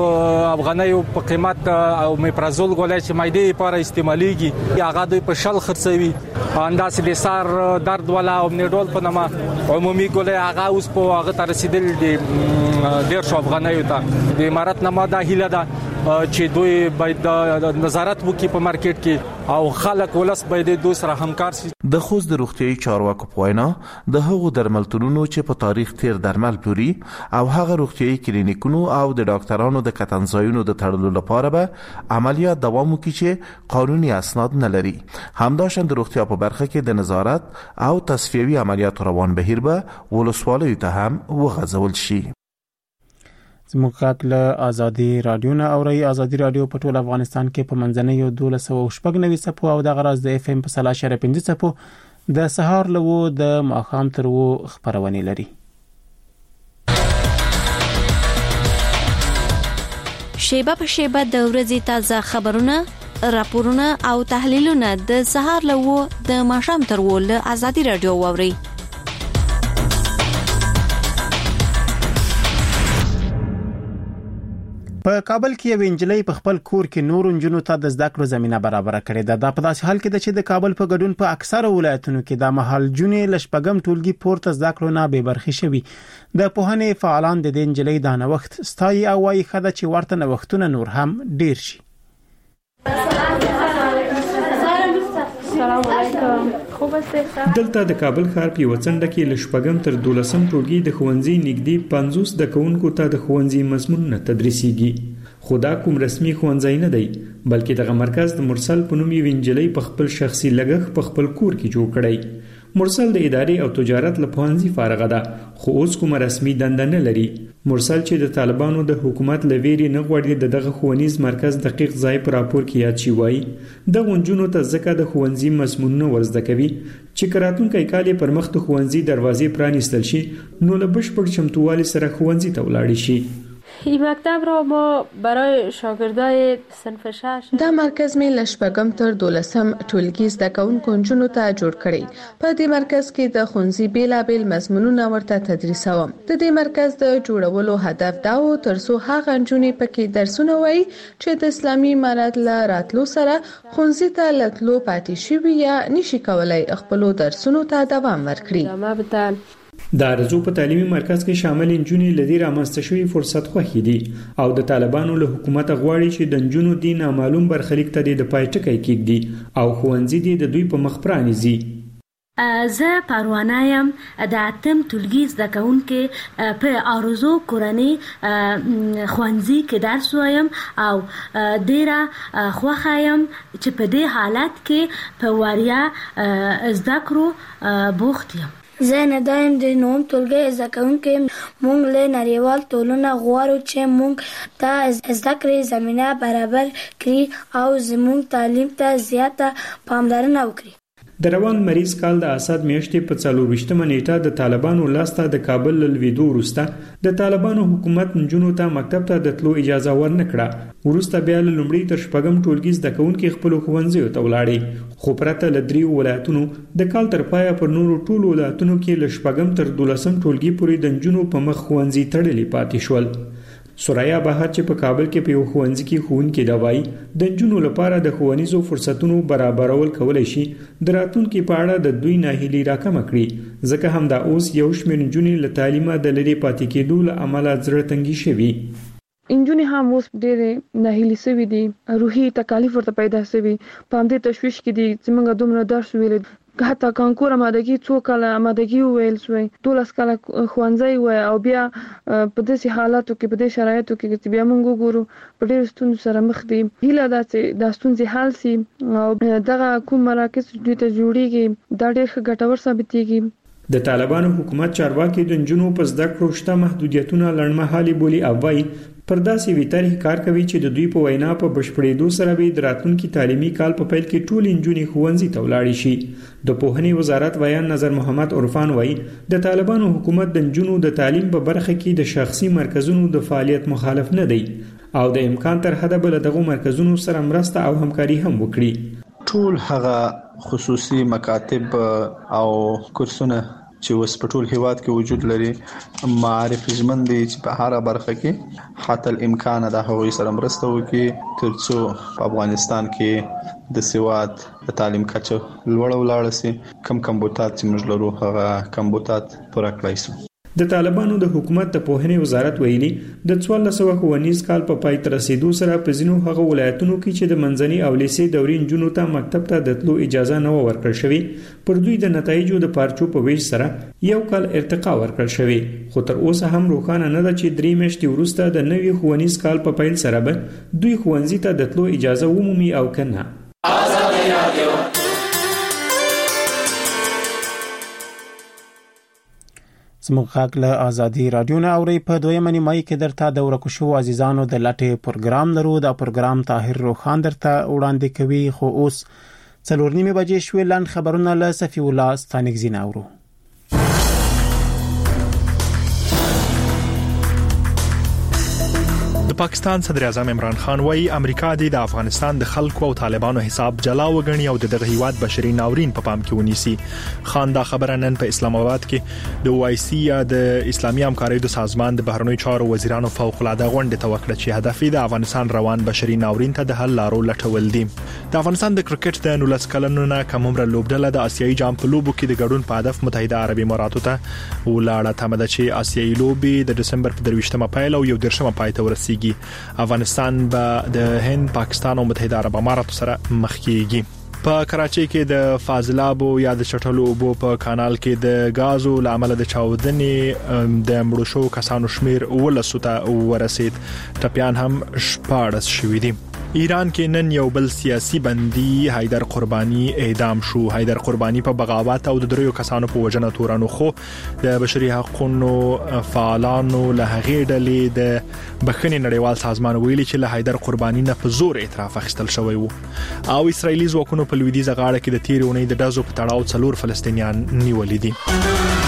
افغانیو په قیمت او میپرازول ګولای چې مایده لپاره استعماليږي هغه دوی په شل خرڅوي. انداز د سار درد ولا او نیډول په نامه عمومي ګولای هغه اوس په هغه تر رسیدل د 150 افغانیو ته د امارات نامه د هیله ده چې دوی باید نظارت وکړي په مارکیټ کې او خلک ولس باید دوی سره همکار شي. د خوست د روغتیايي چارواکو په وینا د هغو درملتونونو چې په تاریخ تیر درمل پلوري او هغه روغتیايي کلینیکونو او د ډاکټرانو د کتنځایونو د تړلو لپاره به عملیات دوام وکړي چې قانوني اسناد نه لري. همداشان د روغتیا په برخه کې د نظارت او تصفیوي عملیاتو روان بهیر به ولسوالیو ته هم وغځول شي. زموږ له ازادي رادیو نه اوري. ازادي رادیو په ټول افغانستان کې په منځنۍ 1290 صفو او د غراز د اف ام په 3.5 صفو د سهار لوو د ماخام تر وو خبرونه لري. شیبه په شیبه د ورځې تازه خبرونه، راپورونه او تحلیلونه د سهار لوو د ماخام تر وو له ازادي رادیو اوري. په کابل کې یو انجلۍ په خپل کور کې نور انجونو ته د زده کړو زمينه برابر کړې ده. دا په داسې حال کې چې د کابل په ګډون په اکثره ولایتونو کې د محل جونې لشپګم ټولګي پورته زده کړو نه به برخې شوي. د پوهنې فعالان د انجلۍ د نوښت ستایي او وايي خدای چې ورته نوښتونه نور هم ډیر شي. السلام علیکم. دلته د کابل ښار په وڅنډه کې لشپګم تر 12م ټولګي د ښوونځي نږدې 50 د کوونکو ته د ښوونځي مضمونونه تدریسيږي. خدا کوم رسمي ښوونځي نه دی بلکې دغه مرکز د مرسل په نوم یو انجلۍ په خپل شخصي لګښت په خپل کور کې جوړ کړی. مرسل د ادارې او تجارت له پوهنځي فارغه ده خو اوس کوم رسمي دنده نه لري. مرسل چې د طالبانو د حکومت لویری نه غوړي دغه ښوونیز مرکز دقیق ځای پر راپور کې یاد شي وای د غونجونو ته ځکه د ښوونځي مضمونونه ورزده کوي چې کراتونکو کالي پر مخ د ښوونځي دروازې پرانیستل شي نو له بشپړ چمتووالي سره ښوونځي ته ولاړ شي. این مکتب را ما برای شاگردای صنف 6 دا مرکز می لشپګم تر 12م ټولګي زده کوونکو نجونو ته جوړ کړی. په دې مرکز کې د ښوونځي بیلابل مضمونونه ورته تدریسوم. د دې مرکز د جوړولو هدف دا و ترڅو هغه نجونې پکې درسونه وایي چې د اسلامي امارت له راتلو سره ښوونځي ته لتلو پاتې شوي یا نشي کولای خپل درسونو ته دوام ورکړي. د ارزو په تعلیمي مرکز کې شامل انجونې لدی رامنځته شوی فرصت خوښي دي او د طالبانو له حکومت غواړي چې د انجونو دین معلوم برخلیک ته د پای ټکی کېږدي او ښوونځي د دوی په مخ پرانیزي. زه پروانه یم د اتم ټولګي زده کوونکې په ارزو کورنۍ ښوونځي کې درس وایم او ډیره خوښه یم چې په دې حالت کې په وړیا زده کړو بوخت یم. زه نه دایم د نوم ټولګي زده کوونکې مونږ له نړیوال ټولنه غواړو چې مونږ ته زده کړې زمینه برابر کړي او زمونږ تعلیم ته زیاته پاملرنه وکړي. د روان مریض کال د اسد میاشتې په 24مه نیټه د طالبانو لاسته د کابل لویدو وروسته د طالبانو حکومت نجونو ته مکتب ته د تلو اجازه ورنکړه. وروسته بیا له لومړي تر شپږم ټولګي زده کوونکي خپل ښوونځیو ته ولاړې خو پرته له 3 ولایتونو د کال تر پایه پر نورو ټولو ولایتونو کې له شپږم تر 12م ټولګي پورې د نجونو په مخ ښوونځي تړلي پاتې شول. سوریا بهر چې په کابل کې په یو ښوونځي کې ښوونکي دا وایي د نجونو لپاره د ښوونیزو فرصتونو برابرول کولای شي د راتلونکي په اړه د دوی ناهیلي راکمه کړي ځکه همدا اوس یو شمېر نجونې له تعلیمه د لرې پاتې کېدو له امله زړه تنګي شوي. انجونې هم اوس ډېرې ناهیلي سوي دي، روحي تکالیف ورته پیدا سوي، په همدې تشویش کې دي چې موږ دومره درس ویلې حتی کانکور آمادګي 2 کاله آمادګي ویل شوی 12 کاله ښوونځی وای او بیا په داسې حالاتو کې په دې شرایطو کې چې بیا موږ وګورو په ډېر ستونزو سره مخ دي. هیله ده چې دا ستونزې حل شي او دغه کوم مراکز دوی ته جوړیږي دا ډېر ښه ګټور ثابتېږي. د طالبانو حکومت چارواکي د نجونو په زده کړو شته محدودیتونه لړمحالي بولي او وايي پر داسې ویترې کار کوي چې د دوی په وینا په بشپړېدو سره به د راتلونکي تعلیمي کال په پیل کې ټول نجونې ښوونځي ته ولاړې شي. د پوهنې وزارت ویان نظر محمد عرفان وایي د طالبانو حکومت د نجونو د تعلیم په برخه کې د شخصي مرکزونو د فعالیت مخالف نه دی او د امکان تر حده بل دغه مرکزونو سره مرسته او همکاري هم وکړي. ټول هغه خصوصي مکاتب او کورسونه چې اوس په ټول هیواد کې وجود لري معرف ژمن دي چې په هر برخه کې حتی الامکان د هغوی سره مرسته وکړي ترڅو په افغانستان کې د سواد د تعلیم کچه لوړه ولاړه شي. کم کمبوتات چې موږ لرو هغه کمبوتات پوره کړای شي. د طالبانو د حکومت د پوهنې وزارت ویلي د 1419 کال په پای ته رسیدو سره په ځینو هغه ولایتونو کې چې د منځني او لیسې دورې نجونو ته مکتب ته د تلو اجازه نه ورکړل شوې پر دوی د نتایجو د پارچو په ویش سره یو کال ارتقا ورکړل شوې خو تر اوسه هم روښانه نه ده چې 3 میاشتې وروسته د نوي ښوونیز کال په پیل سره به دوی ښوونځي ته د تلو اجازه ومومي او کنه. زموږ غږ له ازادي رادیو نه اوري. په دویمه نیمایي کې درته د ورکو شو عزیزانو د لټې پروګرام لرو. دا پروګرام طاهر روخان درته وړاندې کوي. خو اوس 4:30 بجې شوې. لاند خبرونه له صفی الله ستانګزین اورو. د پاکستان صدر اعظم عمران خان وايي امریکا د افغانستان د خلکو او طالبانو حساب جلا وګڼي او د هیواد بشري ناورین په پام کې ونیسي. خان دا خبره نن په اسلام آباد کې د OIC یا د اسلامي همکارۍ د سازمان د بهرنیو چارو وزیرانو فوق العاده غونډه ته وکړه چې هدف یې د افغانستان روان بشري ناورین ته د حل لارو لټول دي. د افغانستان د کرکټ د 19 کلنو نه کومره لوبډله د آسیایي جام په لوبو کې د ګډون په هدف متحده عربي اماراتو ته ولاړه. تمه ده چې آسیایي لوبي د دسمبر په 23مه پیل او 1 پای ته ورسیږي. افغانستان به د هند، پاکستان او متحده عرب اماراتو سره مخ کیږي. په کراچۍ کې د فاضلابو یا د چټلو اوبو په کانال کې د غازو لامل د چاودنې د مړو شو کسانو شمیر 19 ته ورسید. ټپيان هم 14 شوي دي. ایران کې نن یو بل سیاسي بندي حیدر قربانی اعدام شو. حیدر قربانی په بغاوت او د دریو کسانو په وجنه تورانو خو د بشري حقوقو فعالانو له هغې ډلې د بخښنې نړیوال سازمان ویلي چې له حیدر قربانی نه په زور اعتراف اخیستل شوی وو. او اسرایلی ځواکونو په لویدیځه غاړه کې د تیرې اونۍ د ډزو په تړاو 4 فلسطینیان نیولې دي.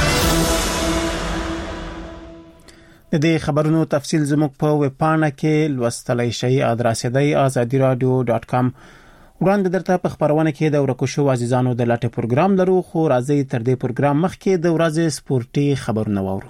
د دې خبرونو تفصیل زموږ په ویب پاڼه کې لوستلای شئ. ادرس دی azadiradio.com. وړاندې درته په خبرونه کې د ورکو شو عزیزانو د لټه پروګرام لرو. خو راځي تر دې پروګرام مخکې د ورځې سپورتي خبرونه واورو.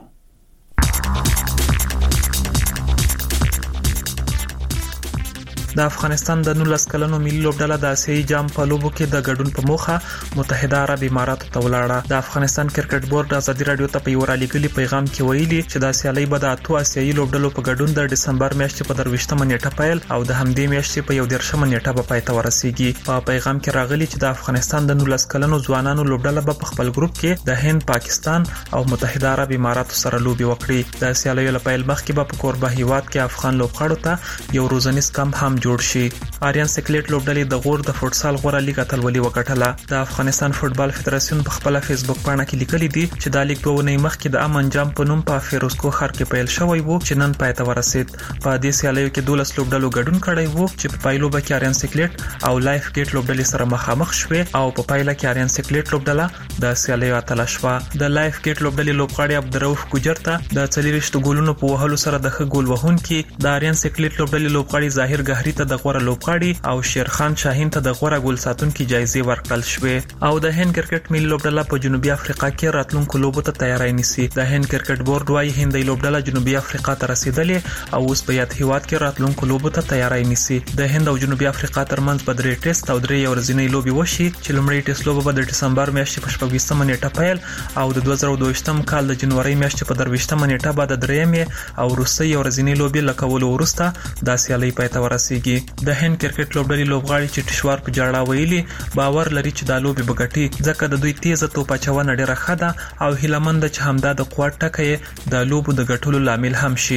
د افغانستان د 19 کلنو ملي لوبډله د آسیایي جام په لوبو کې د ګډون په موخه متحده عرب اماراتو ته ولاړه. د افغانستان کرکټ بورډ ازادي رادیو ته په یو رالیکلي پیغام کې ویلي چې د سیالي به د 8 آسیایي لوبډلو په ګډون د دسمبر میاشتې په 23مه نیټه پیل او د همدې میاشتې په 11مه نیټه به پای ته ورسیږي. په پیغام کې راغلي چې د افغانستان د 19 کلنو ځوانانو لوبډله به په خپل ګروپ کې د هند، پاکستان او متحده عرب اماراتو سره لوبي وکړي. د سیالي لپاره مخکې به په کوربه هیواد کې افغان لوبغاړو ته یو روزنیز کمپ هم جوړ شي. آریان سیکلیټ لوبډلې د غور د فوټسال غوړه لیګ اتلولي وګټله. د افغانستان فوتبال فدراسیون په خپل فیسبوک پاڼه کې لیکلي دي چې د لیګ 2 ونې مخکې د امن جام په نوم په فیروزکو ښار کې پیل شوی وو چې نن پای ته ورسید. په دې سیالیو کې 12 لوبډلو ګډون کړی وو چې په پایلو کې آریان سیکلیټ او لایف ګیټ لوبډلې سره مخامخ شوې او په پایله کې آریان سیکلیټ لوبډله د سیالیو اتله شوه. د لایف ګیټ لوبډلې لوبغاړي عبدالرؤف ګجر ته د 4 ګولونو په وهلو سره د ښه ګول وهونکي، د آریان سیکلیټ لوبډلې لوبغاړي ظاهر غهري ته د غوړه لوبغاړي او شیرخان شاهین ته د غوړه ګول ساتونکي جایزې ورکړل شوې. او د هند کرکټ ملي لوبډله په جنوبي افریقا کې راتلونکو لوبو ته تیاری نیسي. د هند کرکټ بورډ وايي هندي لوبډله جنوبي افریقا ته رسیدلې او اوس په یاد هیواد کې راتلونکو لوبو ته تیاری نیسي. د هند او جنوبي افریقا ترمنځ به 3 ټیسټ او 3 ورځنۍ لوبي وشي چې لومړی ټیسټ لوبه به د دسمبر میاشتې په 26مه نیټه پیل او د 2022م کال د جنوري میاشتې په 23مه نیټه به د 3مې او روسي ورځنۍ لوبي لکولو وروسته د سیالي پای ته ورسیږي. د هند کرکټ لوبډلې لوبغاړي چې ټشوار په جړه ویلي باور لري چې دا لوبي بغټي ځکه د دوی تیزه توپاچونه ډیره ښه ده او هیلمند چې همدا د قوت ټکه د لوبو د ګټلو لامل هم شي.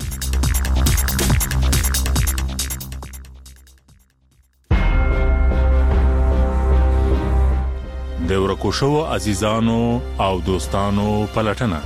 د ورکو شو عزیزانو او دوستانو پلټنه.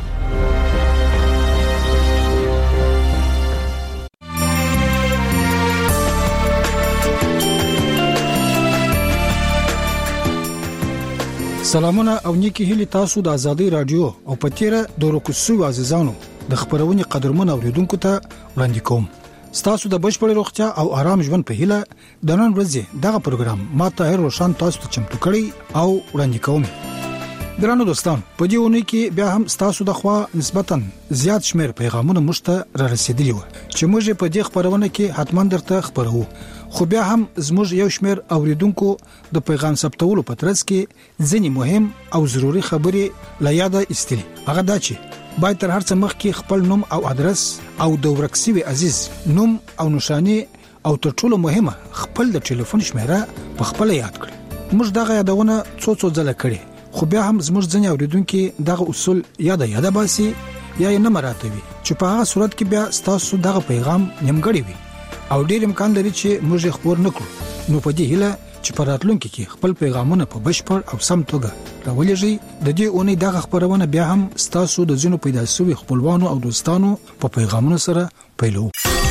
سلامونه او نیکی هیله تاسو د ازادي رادیو او پتیره د ورکوسو عزیزانو د خبرونې قدرمن اوریدونکو ته وړاندې کوم. تاسو د بشپړ روغتیا او آرام ژوند په هیله د نن ورځې دغه پروګرام ما طاهر روشن تاسو ته چمتو کړی او وړاندې کوم. ګرانو دوستان، په دې ونې کې بیا هم تاسو د خوا نسبتاً زیات شمیر پیغامونه مشته را رسیدلی و چې موږ په دې خبرونه کې حتمان درته خبرو. خو بیا هم زموږ یو شمېر اوریدونکو د پیغام ثبتولو په ترڅ کې ځینې مهم او ضروري خبرې لا یاد ایستلې. هغه دا چې باید تر هر څه مخکې خپل نوم او ادرس او د ورک شوي عزیز نوم او نشانه او تر ټولو مهمه خپل د ټلیفون شمیره په خپل یاد کړئ. موږ دغه یادونه څو ځله کړې، خو بیا هم زموږ ځینې اوریدونکو دغه اصول یاد باسي یا نه مراتبي چې په هغه صورت کې بیا ستاسو دغه پیغام نیمګړی وي او ډیر امکان لري چې موږ خبر نکړو. نو په دې هیله چې په راتلونکي کې خپل پیغامونه په بشپړ او سم توګه راولېږي. د دې اونۍ دغه خبرونه بیا هم ستاسو د ځینو پیدا شوی خپلوانو او دوستانو په پیغامونو سره پیلو.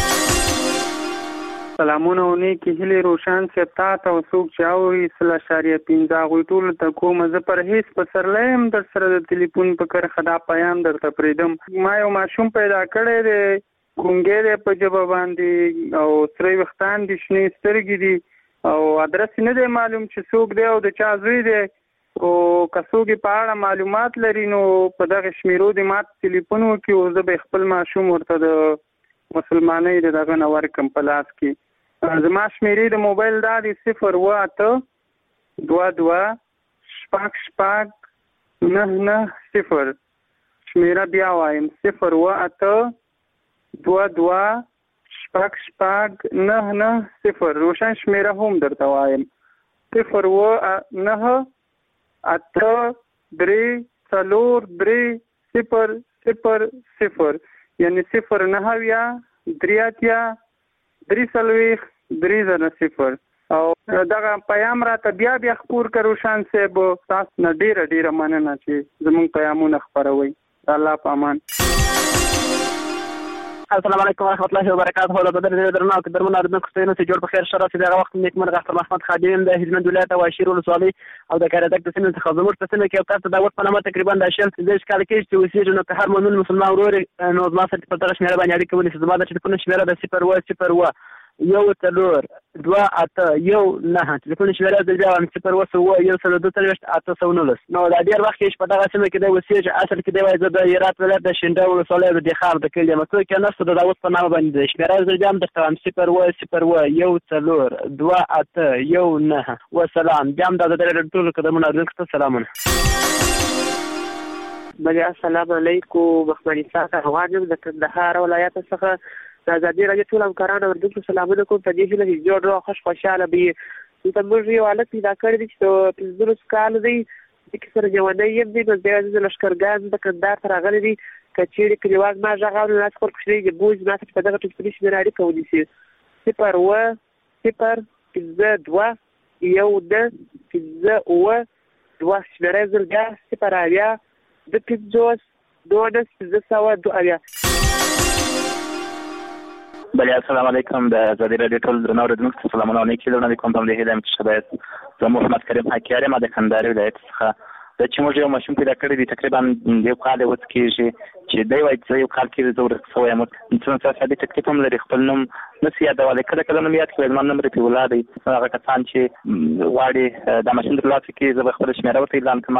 سلامونه اونۍ کې هلي روشن سپتا ته وسوک چاوي سلا شاریه پینځه غوي ټول ته کوم ز پر هیڅ پسرلم در سره د ټلیفون په کر خدا پیغام درته پریدم. ما یو ماشوم پیدا کړی دی، ګونګې په جواب باندې او سری وختان دي، شنې سترګې دي او ادرس نه دی معلوم چې څوک دی او د چا زوی دی او کڅوګي په اړه معلومات لري. نو په دغه شمیرو د مات ټلیفون کې او د خپل ماشوم ورته د مسلمانۍ دغه نور کم پلاس کې زما شمیرې د موبایل دا دی 08222 شمیره بیا وایم 08222 روشن شمیره هم درته وایم 089833000 یعنی 0938330 او دغه پیام را ته بیا خبر کړو شان صاحب. تاسو نه ډیره مننه چې زموږ پیغامونه خبروي. الله پامان. السلام علیکم ورحمۃ اللہ وبرکاتہ. له بدر درنو کې درمن اردن کوستینو چې جوړ په خیر شرف دغه وخت نیک مرغ اختر محمد خادم د هجرت ولایت او شیر ولسوالۍ او د کارډک د سیمې څخه زموږ په سیمه کې او تاسو د وخت په نامه تقریبا د شل د ښکار کې چې وسیږي نو که هر مؤمن مسلمان ورور نو ما سره په تاسو شمیره باندې اړیکه ونیسي. زما د ټلیفون شمیره د 0101819 ټلیفون شمیره د 0101819. نو دا ډیر وخت کې په دغه سیمه کې د وسیږي اصل کې د وایي د هرات ولایت د شینډه ولسوالۍ د خار د کلی مڅو کې نفس د داوود په نامه باندې شمیره زرجام د 0101819 وسلام جام د ټول قدمونه درکته سلامونه. بله السلام علیکم. مخمنی ساکه هوانم د کندهار ولایت څخه د ازادي راډیو ټول همکارانو ورته سلامونه کوم. په دې هیله چې جوړ خوشاله به چې موږ یو حالت پیدا کړی دی چې په 15 کال دی چې سره ژوندۍ یم دی نو د لشکرګاه د کندهار ته راغلی دی. کچېرې کلیوال ما غاغلو ناس خور کوشري د بوج ما ته په دغه ټلیفون شمیره اړیکه ونیسي 01052 شمیره زرګه 0 بله السلام علیکم. د ازادي راډیو ټول درنو اوریدونکو سلامونه علیکم. وړاندې کوم د هیله چې شبایت زه محمد کریم حکیاری ما د کندهار ولایت څخه د چې موږ یو ماشوم پیدا کړی دی تقریبا یو کال وڅ کېږي چې دی وایي چې یو کال کې زه ورسوی یم څنګه تاسو دې تکلیف هم لري خپل نوم نسی یادولی کله نوم یاد کړئ زما نمبر پې ولاړ دی هغه کسان چې غواړي دا ماشین درلاسه کړي زه به خپله شمیره ورته اعلان کړم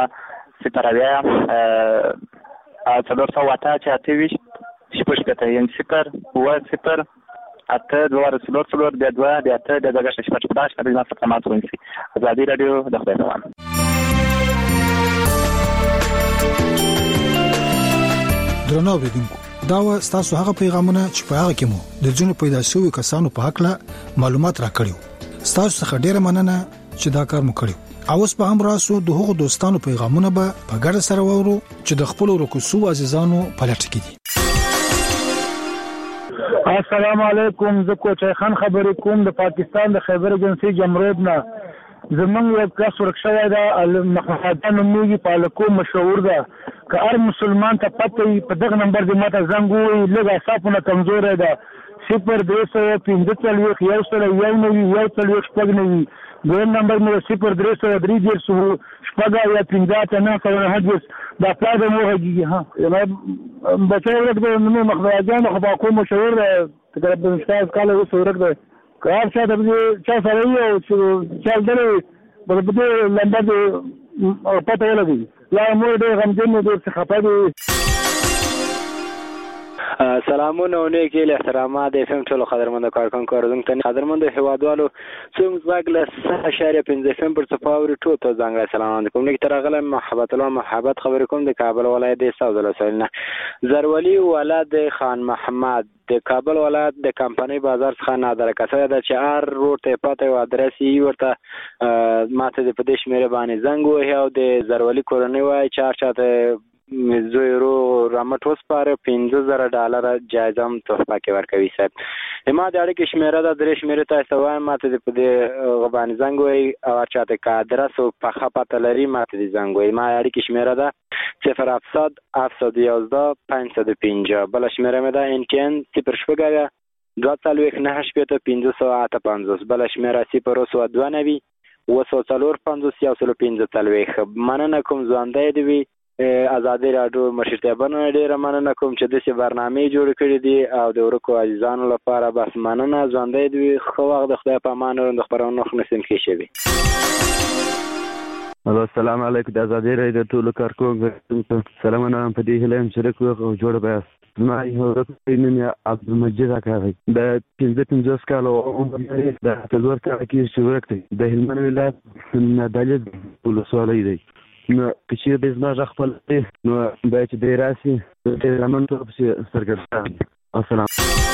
0 یعنی 0 اته دوه رسولور د دوه د اته د دغه شپږ پداش کړي ما څه مات ونسي. ازادي رادیو د خپل روان درنو اوریدونکو دا و تاسو هغه پیغامونه چې په هغه کې مو د جنو پیدا شوی کسانو په حق له معلومات راکړیو. تاسو څخه ډیره مننه چې دا کار مو کړیو. اوس په هم راسو د هغو دوستانو پیغامونه به په ګډه سره وورو چې د خپل ورکوسو عزیزانو په لټه کې دي. السلام علیکم. زه کوچای خان خبرې کوم د پاکستان د خیبر ایجنسی جمرود نه. زمونږ یو کس ورکشوی ده محمد نومیږي پالکو مشهور ده. که هر مسلمان ته پته وي په دغه نمبر دې ماته زنګ ووایي لږ اعصابونه کمزوری ده 0301541 دویم نمبر مې 03033 دا پلار به مو غږیږي. ها بچی ورک دی نومې مخدوجان خو باکو مشهور دی تقریبا 15 کاله اوس ورک دی که هر چا ته چا سره وي او چا لري به په دې لمبه دې پته ولګي یا مو ډېر غمجن دی ډېر خفه دی. سلامونه او نیک احترامات د FM ټولو قدرمنو کارکونکو ته قدرمنو هیوادوالو څنګه زغ له 3.5 FM پر صفاوري ټول ته ځانګړي سلام کوم لیک ترغله محبت خبر کوم د کابل ولایت د سعود الله زرولی ولادت خان محمد د کابل ولایت د کمپنی بازار څخه نادر کسه د چار روټ ته پته او ادرس یې ورته ماته د پدیش مېره باندې زنګ وه او د زرولی کورنۍ وای 4 چاته زویرو رامټوس پر $15,000 جایزه هم تحفه کې ورکوي صاحب ما د اړیکې شمیره د درې شمیره تاسو وایم ماته د پدې غبان زنګ وای او چاته کا ادرس او په خپه لري ماته د زنګ وای ما اړیکې شمیره ده 0 711 505 بل شمیره مې ده NTN 0 2.9 بل شمیره 0 292 مننه کوم ځوانده دی آزادی راډیو مشرتابانو ډیره مننه کوم چې د څه برنامه جوړ کړی دي او د ورکو عزیزانو لپاره بس مننه ځوانده دی خو وخت د خدای په امان او د خبرونو خنسم کې شي. السلام علیکم د آزادی راډیو ټول کارکونکو سلامونه په دې هلم شریک او جوړ به ما یو رکینه عبدالمجید کاغی د 15 کال عمر د تلور کال کې شروع کړ د هلمند ولایت مدالج ولسوالۍ دی نو چې د زما خپل نو باید د راسي د رمن ته سرګردان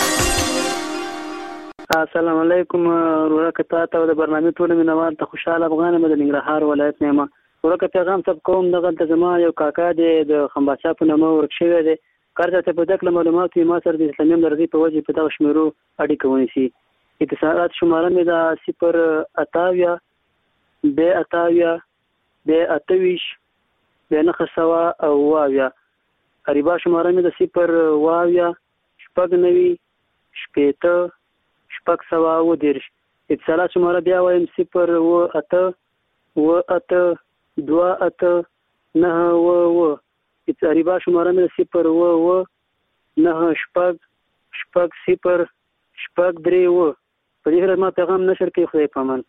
السلام علیکم ورکه تاسو د برنامه ټول مینوال ته خوشاله افغان مد ننګرهار ولایت نیمه ورکه پیغام سب کوم دغه د زما یو کاکا د خمباچا په نامه ورکشوي دي کارته ته په دغه معلومات ما سره د اسلامي درغي په وجه په دغه شمیرو اړیکه ونیسي اتصالات شماره مې دا 0 ب 28 د 28 د نخسوا او واویا قریبا شماره مې د 0 واویا شپږ نوي شپېته شپږ سوا و دیرش اتصالات شماره بیا وایم 0 و 8 و 8 2 8 9 و قریبا شماره مې 0 و 9 شپږ شپږ 0 شپږ 3 و په دې حالت ما پیغام نشر کوي خدای پامان.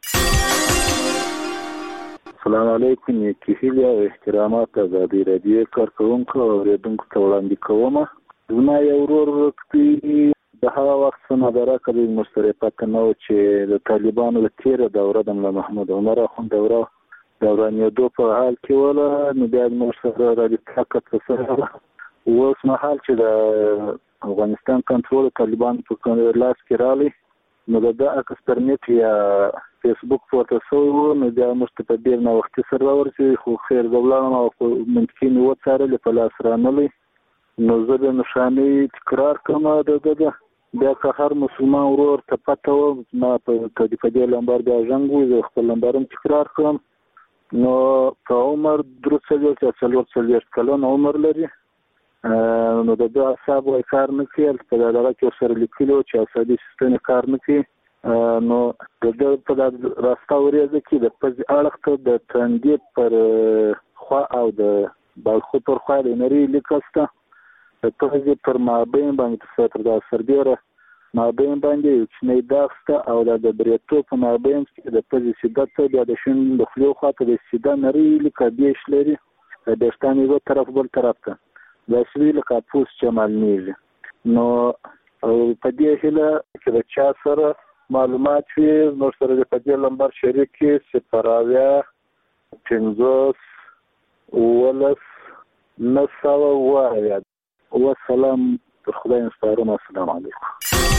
السلام علیکم کیفیت او احترامات آزادی رادیو کارکونکو او ریډونکو ته وړاندې کوم زما یو ورور وکړي د هغه وخت سنادره کړي مشترکات نو چې د طالبانو د تیر دوره د محمد عمر اخوند دوره دورانیدو په حال کې ولا نو بیا د مشترک راځي طاقت سره اوس مهال چې د افغانستان کنټرول طالبان په لاس کې راغلي نو د اکسپرنټ یا فیسبوک فوټو سو نو د مستقبل نو وخت سره ورسي خو خیر دولانه او ممکن و سره له پلاس رانلې نو زه د نشانه تکرار کوم د بیا که هر مسلمان ورور ته پته و ما په دې لمبر د ژوند زه خپل لمبرم تکرار کوم نو په عمر درڅلو چې کلون عمر لري نو د دې حساب وای کار نه کېل په دغه کې سره لیکلو چې اساسي سیستم کار نه کوي نو د دې په راستاوري کې د پز اړخ د ترانزیت پر خوا او د بالخو پر خوا د نری لیکسته د پز پر مابین باندې ستر د سربیره مابین باندې چې داسته او د بریټو په مابین کې د پز شدت د شین د خلو خاطر د سیده نری لیکدیش لري د دستاني یو طرف بل طرف ته د شویل کاپوس چمال نیږي نو په دې هله چې د چا سره معلومات وي نو سره د پدې لمبر شریک کې سپراویا 50 ولس نسوا وایا والسلام خدای ستاسو السلام علیکم.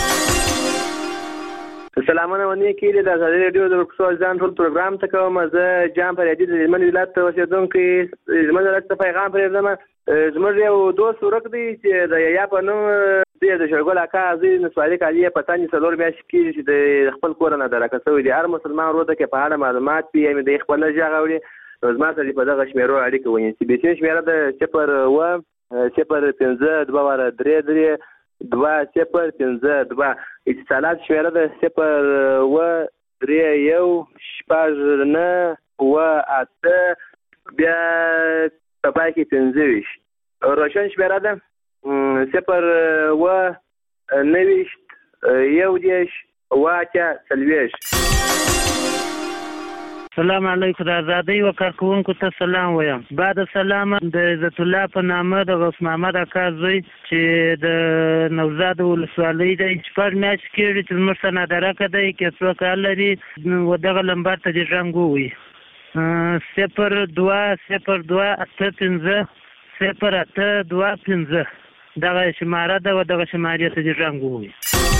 سلامونه ونی کې د آزادی رادیو د ورکسو ځان ټول پروګرام ته کوم زه جام پر دې د من ولایت اوسیدونکو زموږ ولایت پیغام پرې زما زموږ یو دوست ورک دی چې د یا په نوم د شرګل اکا ازي نسوالي کالی پتاني سلور بیا شي چې د خپل کور نه درکه سوی دی هر مسلمان ورته کې په اړه معلومات پیې د خپل ځاغوري زما سره په دغه شمیرو اړیکه ونی چې به شمیره د چپر و چپر 15 دوه 3 2 0 5 2 اتصالات شمیره د 0 و 3 1 شپږ 9 و 8 بیا په پای کې 15 روشن شمیره ده 0 و 9 1 10 واچا سلويش سلام علیکم. د ازادۍ و کارکونکو ته سلام وایم. بعد سلام د عزت الله په نامه د غوث محمد اکا زوی چې د نوزاد ولسوالۍ دی، شپږ میاشتې کېږي چې زموږ سره نادرکه دی، کې څوک حال لري و دغه لمبر ته دې غږ ووایي 02-08-15-08-25 دغه شماره ده و دغه شمارې ته دې غږ ووایي.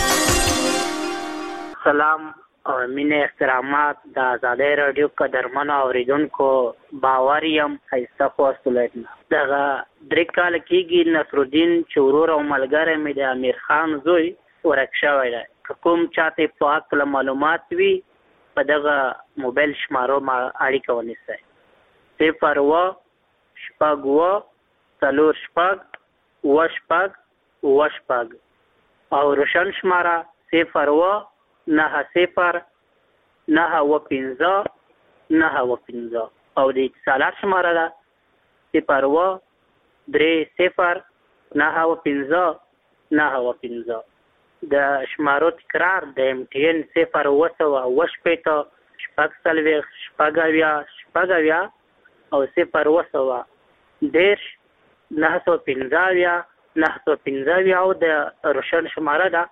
سلام او مینه احترامات د آزادۍ رادیو قدرمنو اوریدونکو باور یم ښایسته خوست ولایت نه. دغه 3 کاله کېږي نصرالدین چې ورور او ملګری مې د امیر خان زوی ورک شوی دی. که کوم چاته په هکله معلومات وي په دغه موبایل شمارو ما اړیکه ونیسئ 0-4-4 او روشن شماره 0-9-15 او د اتصالات شماره ده 0-3-0-9-15 د شمارو تکرار د MTN 0-7-6-4-6-9-15 او 0-9-9-915 او د روشن شماره ده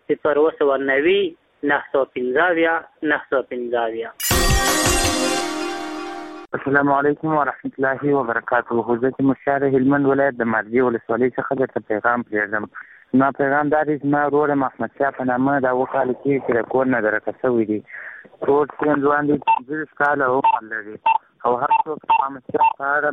0-9-9-15. السلام علیکم ورحمت الله وبرکاته. حضرت مشار هلمند ولایت د مارجې ولسوالۍ څخه درته پیغام پرېږدم. زما پیغام دا دی چې زما ورور محمد شاه په نامه دا 2 کاله کېږي چې د کور نه درکه شوی دی. ټول ځوان دی 15 کاله عمر لري او هر څوک د محمد شاه په اړه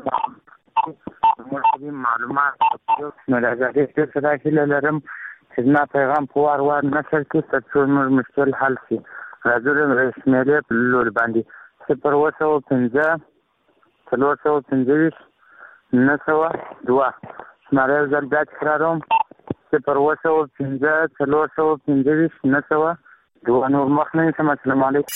معلومات نو د ازادۍ سره هیله لرم چې زما پیغام په وار نشر کړي تر څو زموږ مشکل حل شي. راځو د شمېرې په لور باندې 0-415-425-902 شماره یو ځل بیا تکراروم 0-415-425-902. نور مخ نه یم. السلام علیکم.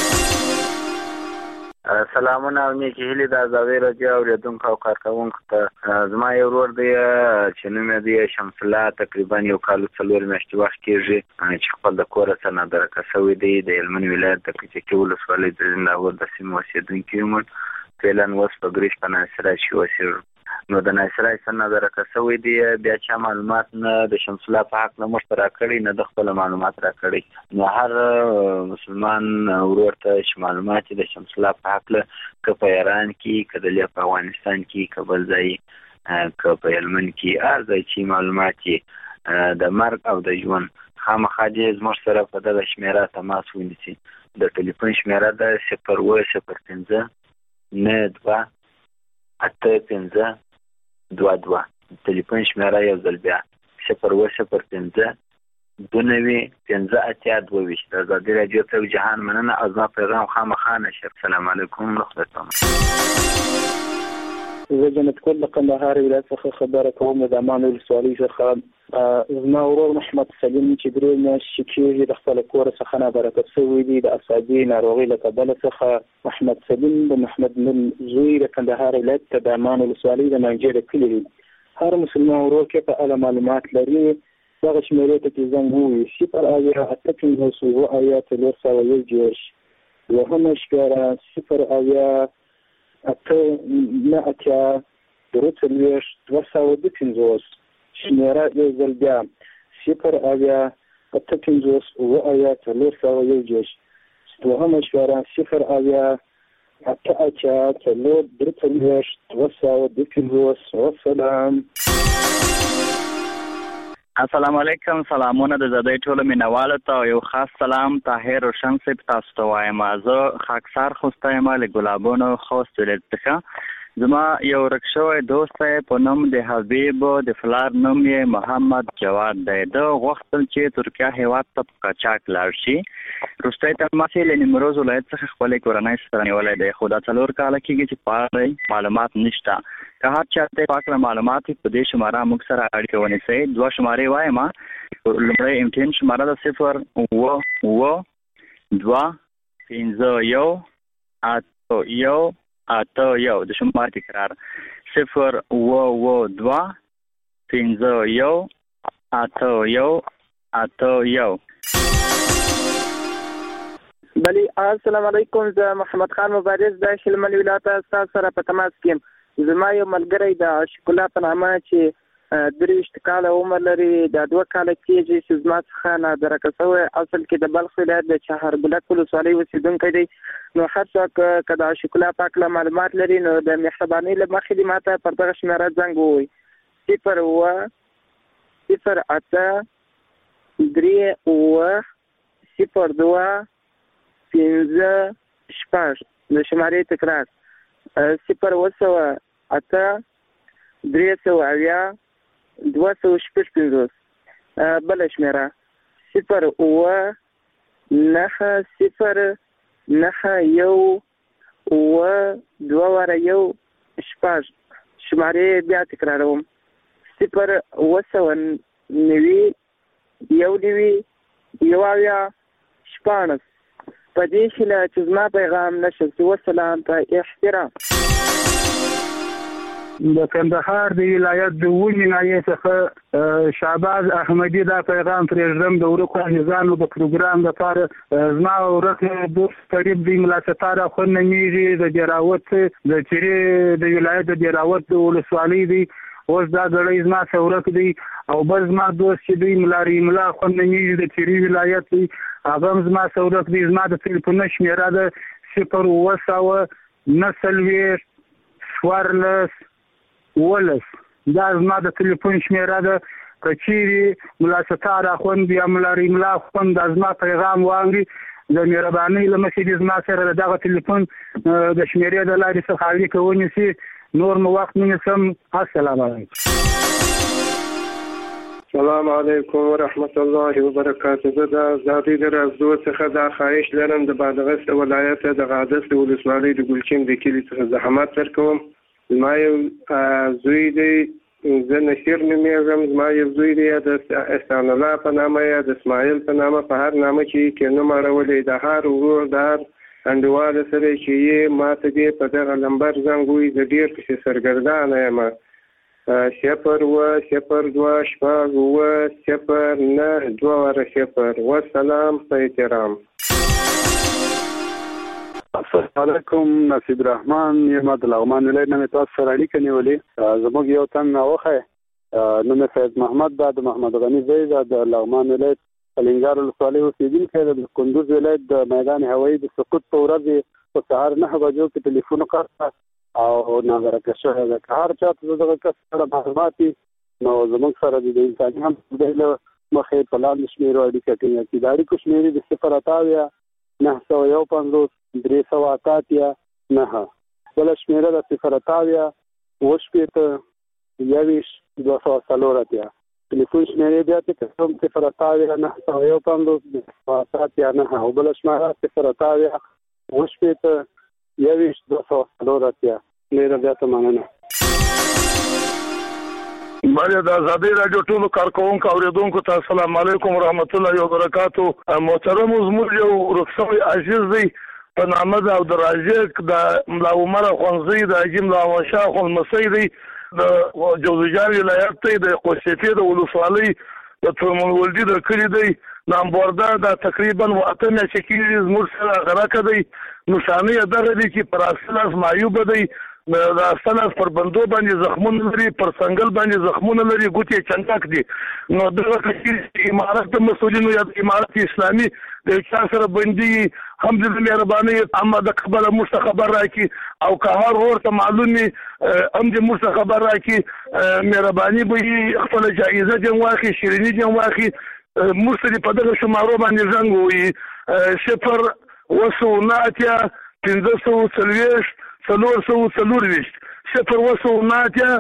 سلامونه او نیکې هیلې د آزادۍ رادیو اورېدونکو او کارکوونکو ته. زما یو ورور دی چې نوم یې دی شمس الله، تقریبا 1 کال 4 میاشتې وخت کېږي چې خپل د کوره څخه نادرکه شوی دی. د هلمند ولایت د کچکي ولسوالۍ د زنداور د سیمې اوسېدونکی یم. فعلا اوس په ګریش په ناصرای کې اوسېږو. نو د ناصرای څخه نادرکه شوی دی. بیا چا معلومات نه د شمس الله په حق نه موږ ته راکړي نه د خپل معلومات راکړي. نو هر مسلمان ورور ته چې معلومات د شمس الله په حق له که په ایران کې که د افغانستان کې که بل ځای که په هلمند کې هر ځای چې معلومات د مرګ او د ژوند خامخا دې زموږ سره په دغه شمېره تماس ونیسي. د ټلیفون شمېره ده 0-0-15-8-5-22. ټلیفون شمېره یو ځل بیا 0-0-15-29-15-22. د ازادۍ راډیو ته جهان مننه او زما پیغام خامخا نشر. السلام علیکم. زه جنت کول د کندهار ولایت څخه خبره کوم. د امان ولسوالۍ څخه زما ورور محمد سلیم چې 3 میاشتې کېږي د خپل کور څخه نابرکت شوی دی. د اعصابي ناروغۍ له کبله څخه محمد سلیم د محمد نن زوی د کندهار ولایت د امان ولسوالۍ د منجر کلی دی. هر مسلمان ورور کې په اړه معلومات لري دغه شمېرې ته چې زنګ ووهي 0-8-250 شمېره یو ځل بیا 0-8-250 دوهمه شمېره 0-8-250. والسلام. السلام علیکم. سلامونه د زادۍ ټولو مینوالو ته او یو خاص سلام طاهر روشن صاحب تاسو ته وایم. زه خاکسار خوسته یم له ګلابونو خوست ولایت څخه. زما یو ورک شوی دوست په نوم د حبیب د فلار نوم یې محمد جواد دی. د غوښتل چې ترکیه هیواد ته په قاچاق لاړ شي. وروستی تماس یې له نیمروز ولایت څخه خپلې کورنۍ سره نیولی دی خو دا 4 کاله کېږي چې په اړه معلومات نشته. که هر چاته په اړه معلومات په دې شماره موږ سره اړیکه ونیسئ. 2 شمارې وایم. لومړی MTN شماره ده 0-2-2-15-1-8-1 د شماره تکرار 0-2-2-15-1-8-1. بلی السلام علیکم. زه محمد خان مبارز د هلمند ولایت تاسو سره په تماس کې زما یو ملګری د شکولا په نامه چې 23 کاله عمر لري د 2 کال کېږي چې زما څخه نادرکه شوی اصل کې د بلخ ولایت د چهارګلک ولسوالۍ اوسیدونکی دی. نو هر څوک که د شکولا په اړه معلومات لري نو د مهربانۍ له مخې دې ماته پر دغه شمیره زنګ ووایي 0 پنځه شپږ د شمارې تکرار 0 بل شمیره 0 9 0 9 1 2 شپږ شمارې بیا تکراروم 0 9 په دې هیله چې زما پیغام نشي وسلام په احترام. د کندهار د ولایت د ونی نایې څخه شعباز احمدی دا پیغام پرېږدم د ورکو نظامو د پروګرام لپاره زما ورکه دوست قریب دی ملاستاره خو نه میږي د جراوت د چیرې د ولایت د جراوت د ولسوالۍ دی اوس دا غړی زما څورک دی او بل زما دوست چې دی ملاري ملا خو نه میږي د چیرې ولایت دی هغه زما څورک دی زما د ټلیفون شمیره ده 0 دا زما د ټلیفون شمیره ده کچيري ملاستاره خوند یا ملاري ملا خوند زما پیغام وانګي د مهرباني لمسې زما سره دغه ټلیفون د شمیرې د لارې څخه اړیکه ونیسي نور مو وخت نه سم. السلام علیکم. السلام علیکم ورحمت الله وبرکاته. زه د آزادۍ د رازدو څخه دا خواهش لرم د بادغیس ولایت د غادس ولسوالۍ د ګلچین د کلي څخه زحمت ورکوم. زما یو زوی دی زه نشیر نومیږم. زما یو زوی دی د احسان الله په نامه یا د اسماعیل په نامه په هر نامه چې نوم اړولی د هر ورور د هر انډیواله سره چې یې ماته دې په دغه نمبر زنګ ووایي زه ډېر پسې سرګردانه یم 0 والسلام په احترام. السلام علیکم. نصیب الرحمن یم د لغمان ولایت نه تاسو سره اړیکه نیولې. زموږ یو تن نوخه نوم سید محمد د محمد غنی زید د لغمان ولایت الینګار ولسوالۍ اوسیدونکی د کندوز ولایت د میدان هوایي د سقوط په ورځ په سهار 9 بجو کې ټلیفون وکړ او نظرکه شوی ده. که هر چا ته دغه کس سره معلومات نو زموږ سره د انساني هم د مخې په لاندې شمیرو اړیکه ټینګه کړي. د اړیکو شمیرې د 0 915 389 بله شمیره د 0 21 204 ټلیفون شمیرې بیا ته 0 915 389 او بله شمیره 0 21 204 ډېره زیاته مننه. بله د آزادۍ راډیو ټولو کارکوونکو اوریدونکو ته السلام علیکم ورحمت الله وبرکاتو. محترم زموږ یو رخصوی عزیز دی په نامه د عبدالرازق د ملا عمر خونزی د حاجي ملا شاه خونمسی دی د جوزجان ولایت دی د قوسیفې د ولسوالۍ د ترمن ولدي د کلي دی نامبورده د تقریبا 8 میاشتې کېږي زموږ سره غرقه دی. نشانه یې دغه دی چې پر اصل معیوب دی د اصل پر بندو باندې زخمونه لري پر څنګل باندې زخمونه لري ګوتې چندک دي. نو دغه چې امارت د مسؤلینو یا امارت اسلامي د چا سره بندي هم د مهرباني اما د قبل مستخبر راکې او که هر ورته معلومي هم د مستخبر راکې مهرباني به خپل جایزه جن واخی شیرینی جن واخی مرسلی په دغه شمارو باندې زنګ وي 0 وسوناتیا 540 440 0 وسوناتیا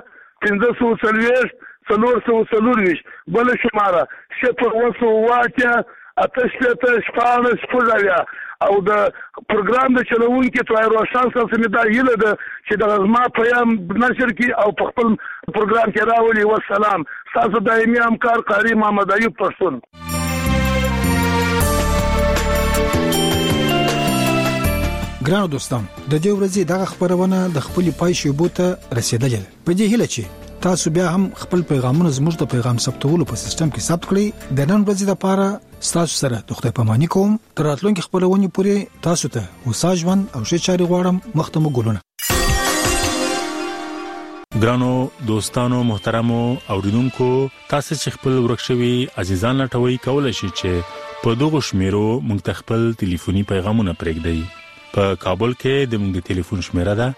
540 بل شماره 0 وسواتیا اتشته شپانه شپږاویا او د پروګرام د چلوونکو توای روشن سره دا هیله ده چې د غزما پیام نشر کی او په خپل پروګرام کې راولي. والسلام. تاسو دایمي همکار قاری محمد ایوب پښتون. ګرانو دوستان د دې ورځې دغه خبرونه د خپل پای شوبو ته رسیدلې په دې هیله چې تاسو بیا هم خپل پیغامونه زموږ د پیغام ثبتولو په سیستم کې ثبت کړئ. د نن ورځې لپاره تاسو سره د خدای پاماني کوم. تر راتلونکي خبرونه پورې تاسو ته وساجوان او ښه چاري غواړم. مختمو ګلونه. ګرانو دوستانو محترمو اوریدونکو، تاسو چې خپل ورکشوي عزیزان لټوي کولای شئ چې په دغه شمیرو موږ خپل ټلیفوني پیغامونه پرېږدئ. په کابل کې د موږ ټلیفون شمیره ده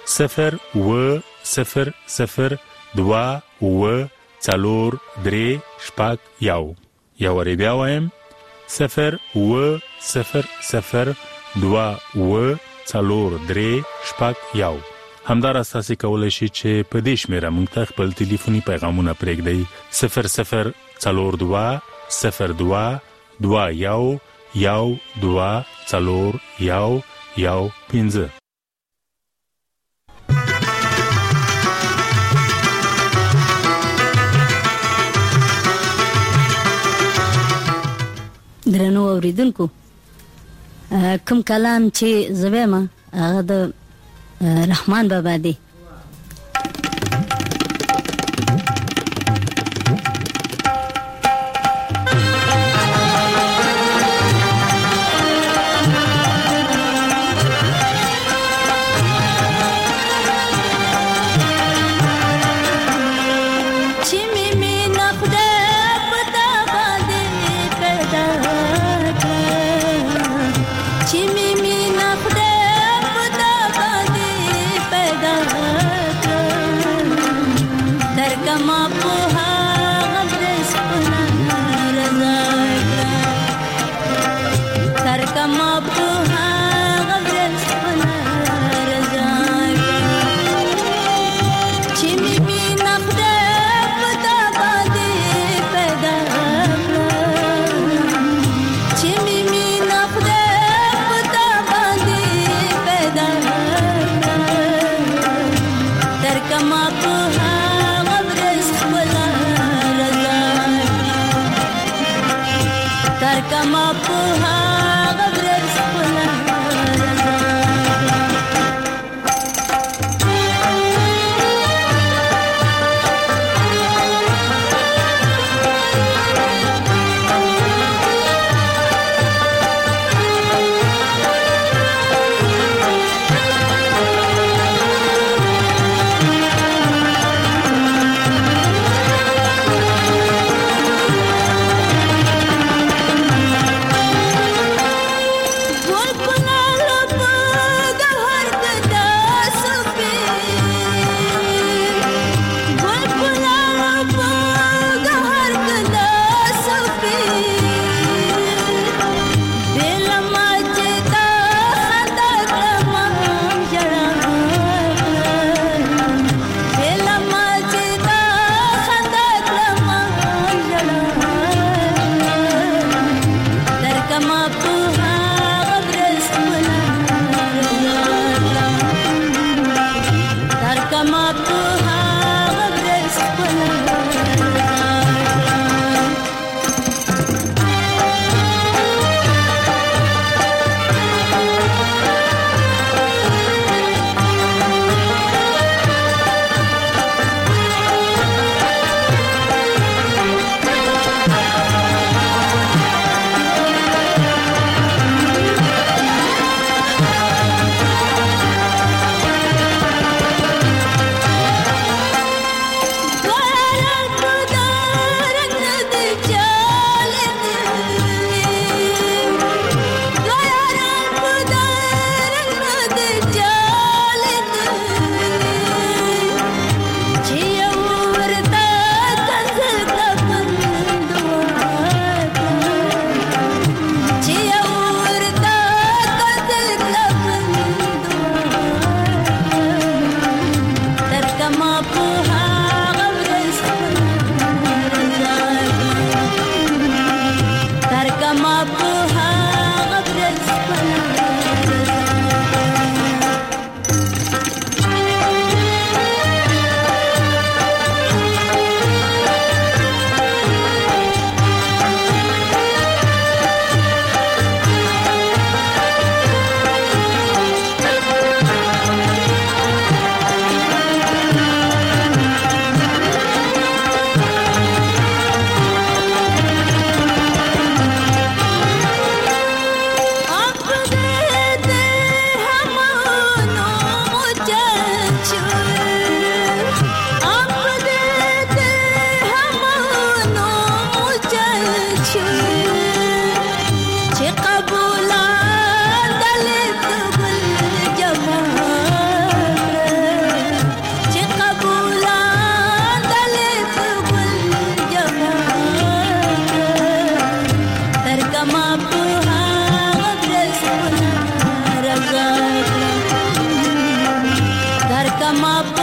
02004 یا ور بیا وایم 02004 همدار اساسي کولای شي چې په دې شمیره موږ ته خپل ټلیفوني پیغامونه پرېږدئ 00222 درنو اوریدونکو، کوم کلام چې زویمه هغه د رحمان بابا دی.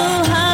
هر